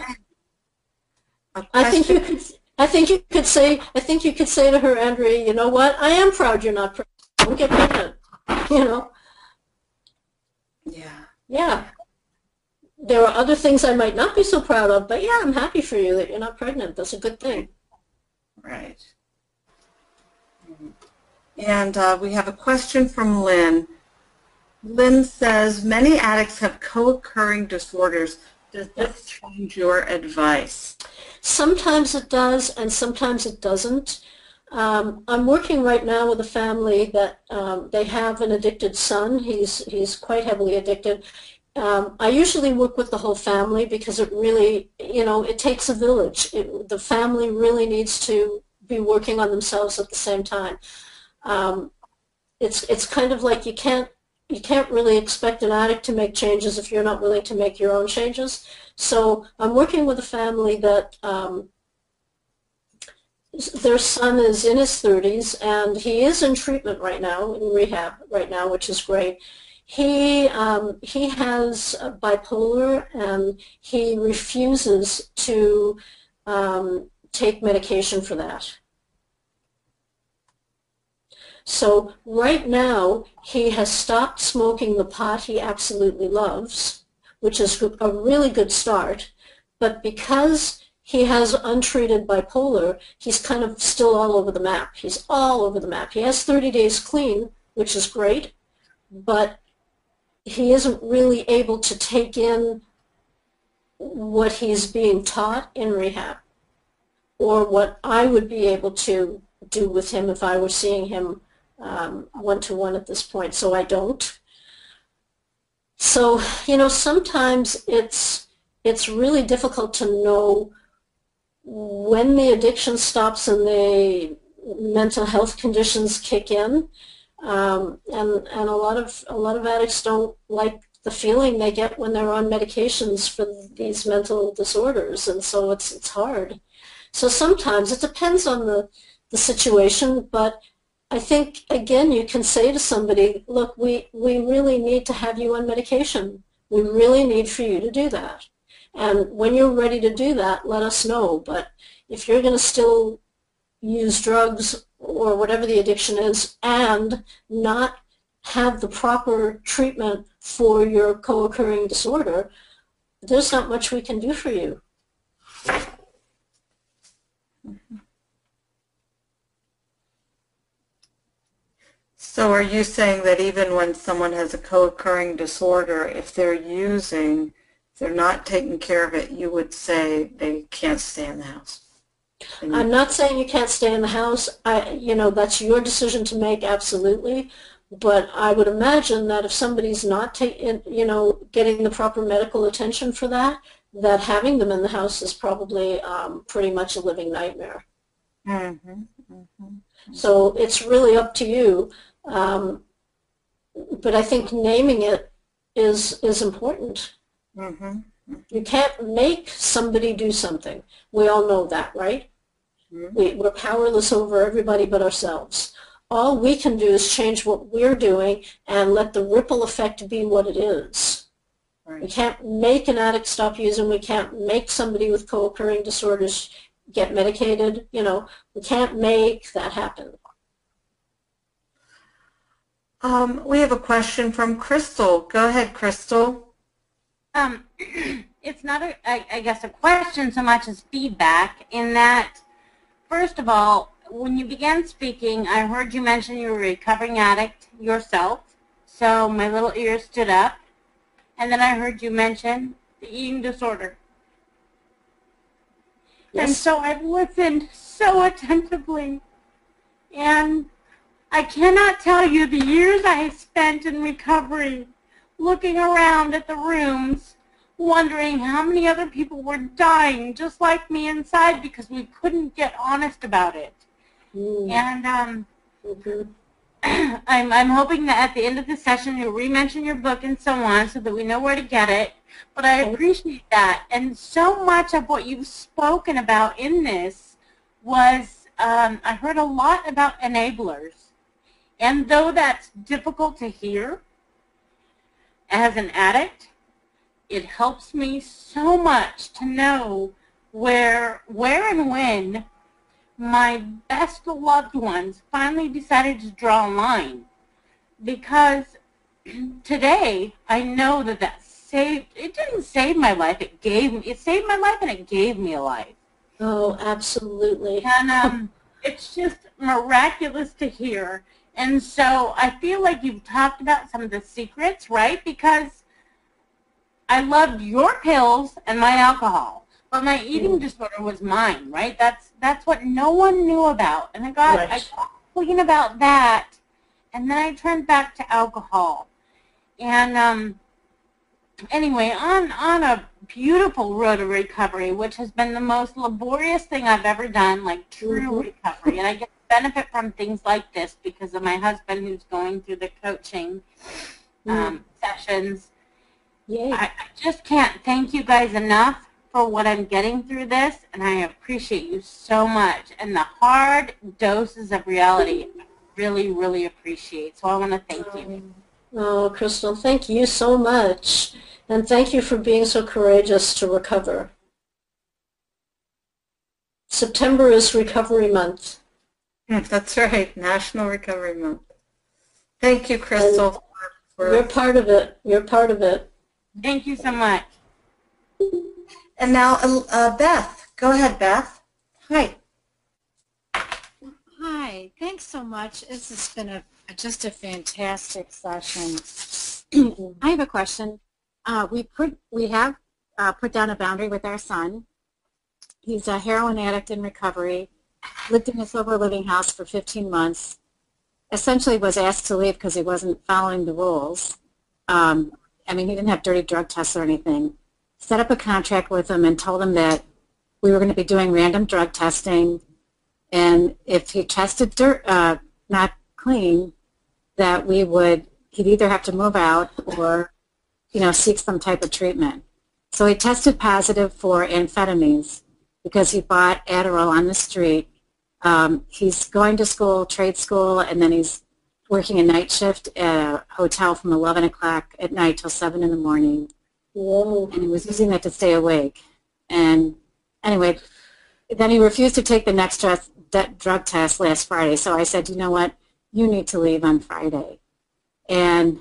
I think you could say to her, Andrea, you know what? I am proud you're not pregnant. Don't get pregnant. You know? Yeah. Yeah. There are other things I might not be so proud of, but yeah, I'm happy for you that you're not pregnant. That's a good thing. Right. And we have a question from Lynn. Lynn says, many addicts have co-occurring disorders. Does this change your advice? Sometimes it does, and sometimes it doesn't. I'm working right now with a family that they have an addicted son. He's quite heavily addicted. I usually work with the whole family because it really, it takes a village. The family really needs to be working on themselves at the same time. It's kind of like you can't really expect an addict to make changes if you're not willing to make your own changes. So I'm working with a family that their son is in his 30s and he is in treatment right now, in rehab right now, which is great. He has bipolar and he refuses to take medication for that. So right now he has stopped smoking the pot he absolutely loves, which is a really good start, but because he has untreated bipolar, he's kind of still all over the map. He's all over the map. He has 30 days clean, which is great, but he isn't really able to take in what he's being taught in rehab or what I would be able to do with him if I were seeing him one-to-one at this point, so I don't. So, sometimes it's really difficult to know when the addiction stops and the mental health conditions kick in. And a lot of addicts don't like the feeling they get when they're on medications for these mental disorders, and so it's hard. So sometimes it depends on the situation, but I think, again, you can say to somebody, look, we really need to have you on medication. We really need for you to do that. And when you're ready to do that, let us know. But if you're going to still use drugs or whatever the addiction is and not have the proper treatment for your co-occurring disorder, there's not much we can do for you. So are you saying that even when someone has a co-occurring disorder, if they're not taking care of it, you would say they can't stay in the house? I'm not saying you can't stay in the house. That's your decision to make, absolutely. But I would imagine that if somebody's not getting the proper medical attention for that having them in the house is probably pretty much a living nightmare. Mm-hmm. Mm-hmm. So it's really up to you. But I think naming it is important. Mm-hmm. You can't make somebody do something. We all know that, right? We're powerless over everybody but ourselves. All we can do is change what we're doing and let the ripple effect be what it is. Right. We can't make an addict stop using. We can't make somebody with co-occurring disorders get medicated. You know, we can't make that happen. We have a question from Crystal. Go ahead, Crystal. It's not, I guess, a question so much as feedback in that, first of all, when you began speaking, I heard you mention you were a recovering addict yourself, so my little ears stood up. And then I heard you mention the eating disorder. Yes. And so I've listened so attentively, and I cannot tell you the years I have spent in recovery looking around at the rooms, wondering how many other people were dying just like me inside because we couldn't get honest about it. And I'm hoping that at the end of the session you'll re-mention your book and so on so that we know where to get it. But I appreciate that. And so much of what you've spoken about in this was, I heard a lot about enablers. And though that's difficult to hear as an addict, it helps me so much to know where and when my best loved ones finally decided to draw a line. Because today, I know that it didn't save my life, it saved my life and it gave me a life. Oh, absolutely. And it's just miraculous to hear. And so I feel like you've talked about some of the secrets, right? Because I loved your pills and my alcohol, but my eating disorder was mine, right? That's what no one knew about. And I got thinking about that, and then I turned back to alcohol. And anyway, on a beautiful road to recovery, which has been the most laborious thing I've ever done, like true recovery. And I get to benefit from things like this because of my husband who's going through the coaching sessions. I just can't thank you guys enough for what I'm getting through this, and I appreciate you so much. And the hard doses of reality I really, really appreciate. So I want to thank you. Oh, Crystal, thank you so much. And thank you for being so courageous to recover. September is Recovery Month. That's right, National Recovery Month. Thank you, Crystal. You're part of it. You're part of it. Thank you so much. And now, Beth. Go ahead, Beth. Hi. Hi. Thanks so much. This has been just a fantastic session. I have a question. We have put down a boundary with our son. He's a heroin addict in recovery, lived in a sober living house for 15 months, essentially was asked to leave because he wasn't following the rules. I mean, he didn't have dirty drug tests or anything. Set up a contract with him and told him that we were going to be doing random drug testing, and if he tested not clean, that he'd either have to move out or, seek some type of treatment. So he tested positive for amphetamines because he bought Adderall on the street. He's going to school, trade school, and then he's working a night shift at a hotel from 11 o'clock at night till 7 in the morning. Whoa. And he was using that to stay awake. And anyway, then he refused to take the next drug test last Friday. So I said, you know what, you need to leave on Friday. And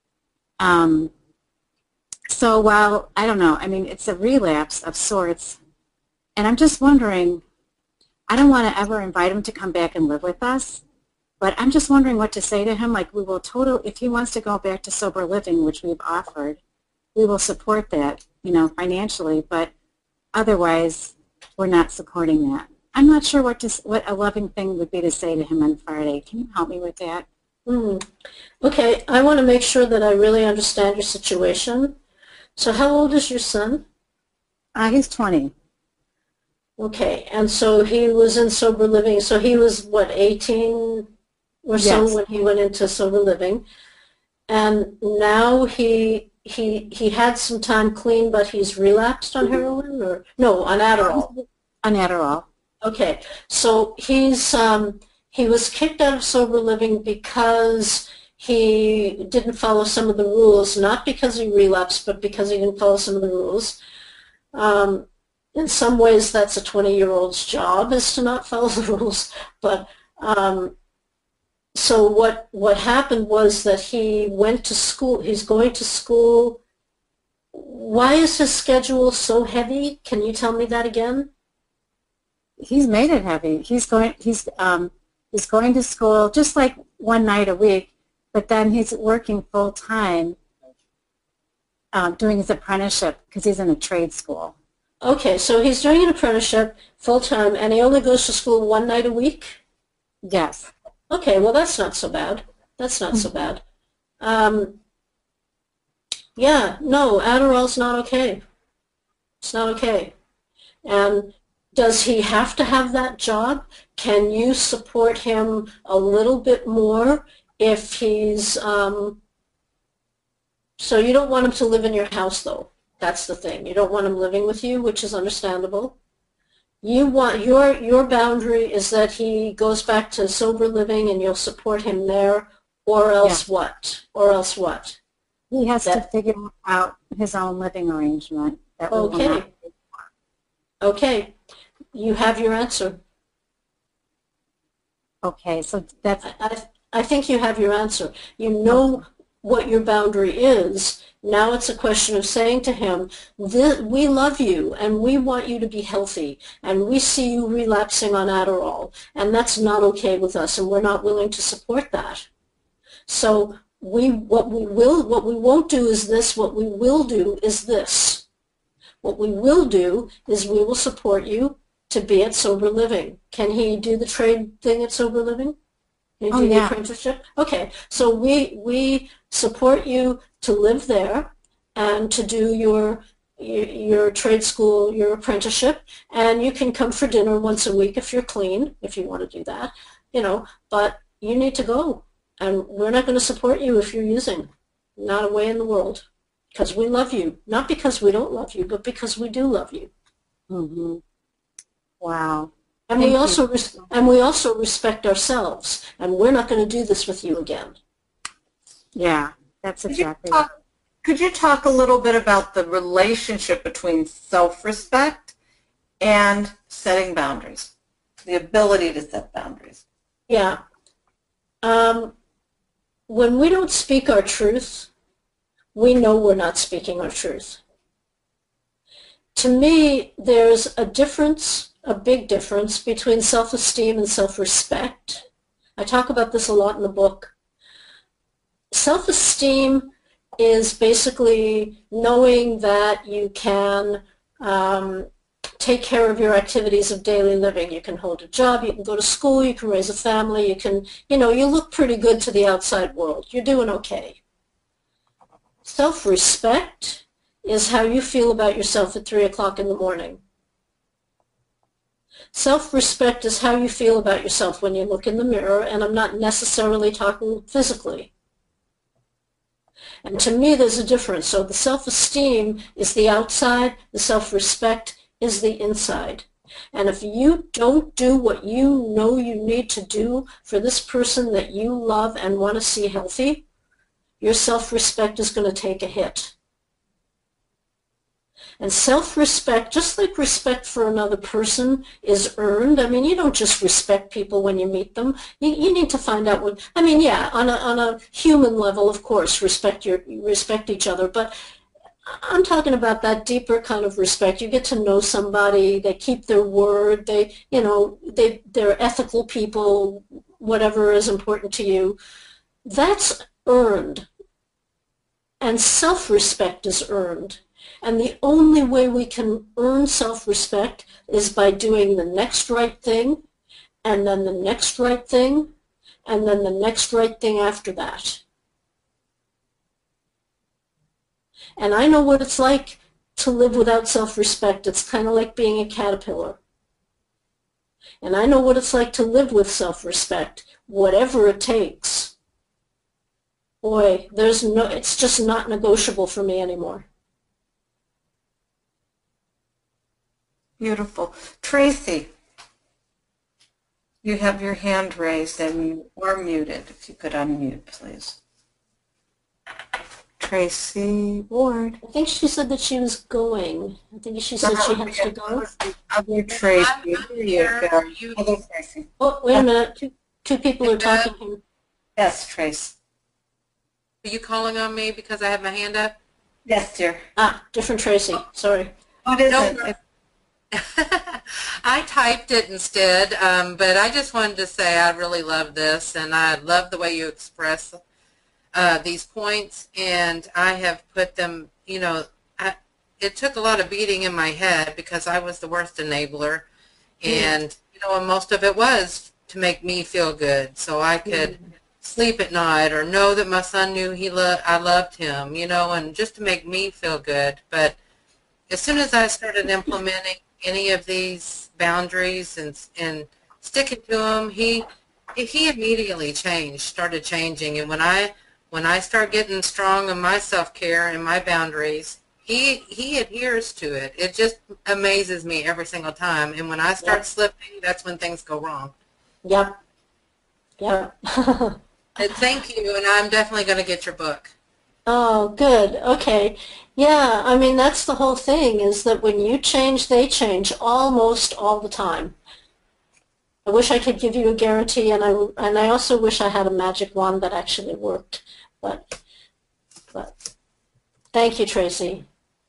so while, I don't know, I mean, it's a relapse of sorts. And I'm just wondering, I don't want to ever invite him to come back and live with us, but I'm just wondering what to say to him. Like, if he wants to go back to sober living, which we've offered, we will support that, financially, but otherwise we're not supporting that. I'm not sure what a loving thing would be to say to him on Friday. Can you help me with that? Okay, I want to make sure that I really understand your situation. So how old is your son? He's 20. Okay, and so he was in sober living. So he was, 18 or so Yes. when he went into sober living. And now he had some time clean, but he's relapsed on heroin, or no, on Adderall. On Adderall. Okay, so he was kicked out of sober living because he didn't follow some of the rules, not because he relapsed, but because he didn't follow some of the rules. In some ways, that's a 20-year-old's job, is to not follow the rules. But so what happened was that he went to school. He's going to school. Why is his schedule so heavy? Can you tell me that again? He's made it heavy. He's going to school just like one night a week, but then he's working full time, doing his apprenticeship because he's in a trade school. Okay, so he's doing an apprenticeship full time, and he only goes to school one night a week? Yes. Okay, well, that's not so bad. That's not so bad. Yeah, no, Adderall's not okay. It's not okay. And does he have to have that job? Can you support him a little bit more if he's, so you don't want him to live in your house, though. That's the thing. You don't want him living with you, which is understandable. You want, your boundary is that he goes back to sober living and you'll support him there, or else what? Or else what? He has to figure out his own living arrangement. That we will not Okay. pay for. Okay. You have your answer. Okay, so that's I think you have your answer. You know what your boundary is. Now it's a question of saying to him, we love you and we want you to be healthy and we see you relapsing on Adderall and that's not okay with us and we're not willing to support that. So what we won't do is this, what we will do is this. What we will do is we will support you to be at sober living. Can he do the trade thing at sober living? Can he do the apprenticeship? Okay, so we support you to live there and to do your trade school, your apprenticeship, and you can come for dinner once a week if you're clean, if you want to do that, but you need to go. And we're not going to support you if you're using. Not a way in the world. Because we love you. Not because we don't love you, but because we do love you. Mm-hmm. Wow. And we also respect ourselves. And we're not going to do this with you again. Yeah, that's exactly right. Could you talk a little bit about the relationship between self-respect and setting boundaries, the ability to set boundaries? Yeah. When we don't speak our truth, we know we're not speaking our truth. To me, there's a difference, a big difference, between self-esteem and self-respect. I talk about this a lot in the book. Self-esteem is basically knowing that you can take care of your activities of daily living. You can hold a job, you can go to school, you can raise a family, you can, you look pretty good to the outside world. You're doing okay. Self-respect is how you feel about yourself at 3 o'clock in the morning. Self-respect is how you feel about yourself when you look in the mirror, and I'm not necessarily talking physically. And to me, there's a difference. So the self-esteem is the outside, the self-respect is the inside. And if you don't do what you know you need to do for this person that you love and want to see healthy, your self-respect is going to take a hit. And self-respect, just like respect for another person, is earned. I mean, you don't just respect people when you meet them. You need to find out what, I mean, yeah, on a human level, of course, respect each other. But I'm talking about that deeper kind of respect. You get to know somebody, they keep their word, they're ethical people, whatever is important to you. That's earned. And self-respect is earned. And the only way we can earn self-respect is by doing the next right thing, and then the next right thing, and then the next right thing after that. And I know what it's like to live without self-respect. It's kind of like being a caterpillar. And I know what it's like to live with self-respect, whatever it takes. Boy, it's just not negotiable for me anymore. Beautiful. Tracy, You have your hand raised and you are muted. If you could unmute, please. Tracy Ward. I think she said that she was going. I think she said she has to go. Other Tracy. There you go. Other Tracy. Oh, wait a minute. Two people are talking here. Yes, Trace. Are you calling on me because I have my hand up? Yes, dear. Ah, different Tracy. Sorry. What is No, it? I typed it instead, but I just wanted to say I really love this, and I love the way you express these points, and I have put them, you know, it took a lot of beating in my head because I was the worst enabler, and, you know, and most of it was to make me feel good so I could sleep at night or know that my son knew I loved him, you know, and just to make me feel good. But as soon as I started implementing any of these boundaries and sticking to them, he immediately started changing. And when I start getting strong in my self-care and my boundaries, he adheres to it. It just amazes me every single time. And when I start slipping, that's when things go wrong. Yep. Yep. And thank you, and I'm definitely going to get your book. Oh, good. Okay. Yeah, I mean, that's the whole thing, is that when you change, they change almost all the time. I wish I could give you a guarantee, and I also wish I had a magic wand that actually worked. But thank you, Tracy.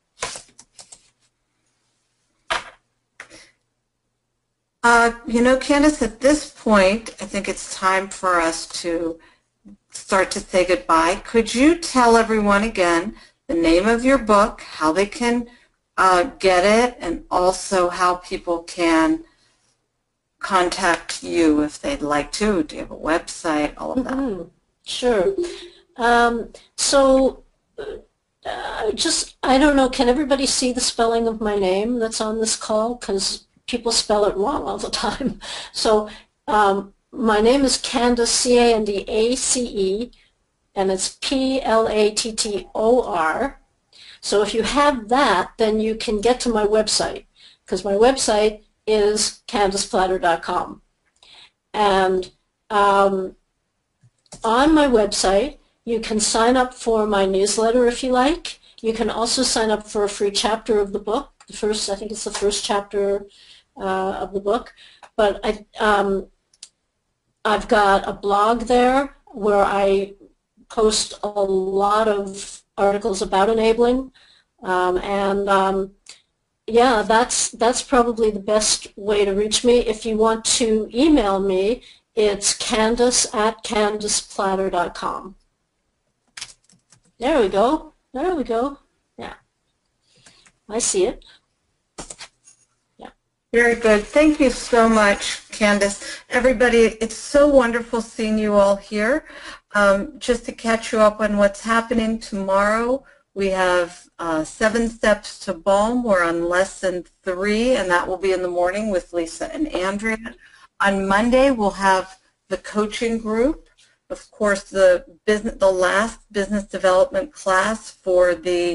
You know, Candace, at this point, I think it's time for us to start to say goodbye. Could you tell everyone again the name of your book, how they can get it, and also how people can contact you if they'd like to? Do you have a website, all of that? Sure. I don't know, can everybody see the spelling of my name that's on this call? Because people spell it wrong all the time. So my name is Candace, C-A-N-D-A-C-E, and it's P-L-A-T-T-O-R. So if you have that, then you can get to my website, because my website is CandacePlatter.com. And on my website, you can sign up for my newsletter if you like. You can also sign up for a free chapter of the book. I think it's the first chapter of the book. But I've got a blog there where I post a lot of articles about enabling, yeah, that's probably the best way to reach me. If you want to email me, it's Candace@CandacePlatter.com. There we go. There we go. Yeah, I see it. Very good. Thank you so much, Candace. Everybody, it's so wonderful seeing you all here. Just to catch you up on what's happening tomorrow, we have 7 Steps to Balm. We're on Lesson 3, and that will be in the morning with Lisa and Andrea. On Monday, we'll have the coaching group. Of course, the last business development class for the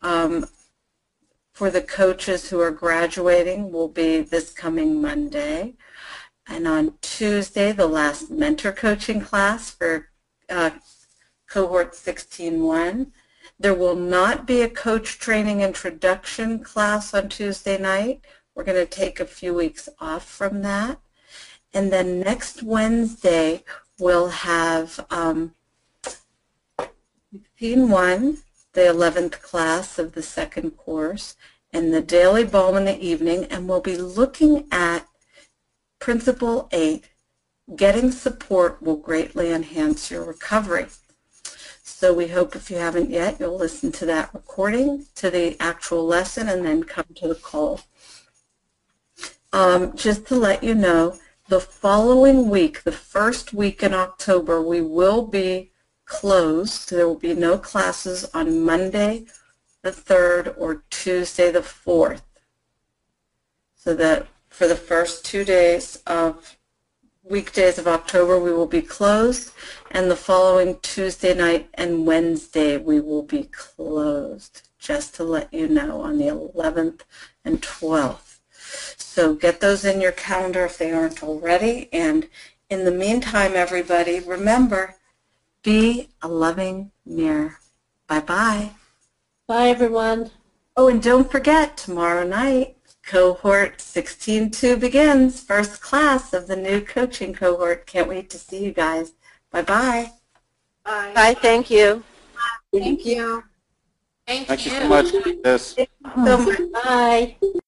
coaches who are graduating will be this coming Monday. And on Tuesday, the last mentor coaching class for cohort 16-1. There will not be a coach training introduction class on Tuesday night. We're going to take a few weeks off from that. And then next Wednesday, we'll have 16-1, the 11th class of the second course, and the Daily Balm in the evening, and we'll be looking at Principle 8, getting support will greatly enhance your recovery. So we hope if you haven't yet, you'll listen to that recording, to the actual lesson, and then come to the call. Just to let you know, the following week, the first week in October, we will be closed. There will be no classes on Monday the 3rd or Tuesday the 4th. So that for the first 2 days of weekdays of October, we will be closed, and the following Tuesday night and Wednesday, we will be closed, just to let you know, on the 11th and 12th. So get those in your calendar if they aren't already. And in the meantime, everybody, remember, be a loving mirror. Bye-bye. Bye, everyone. Oh, and don't forget, tomorrow night, cohort 16-2 begins, first class of the new coaching cohort. Can't wait to see you guys. Bye-bye. Bye, thank you. Thank you. Thank Thank you so much. Yes. So much. Bye.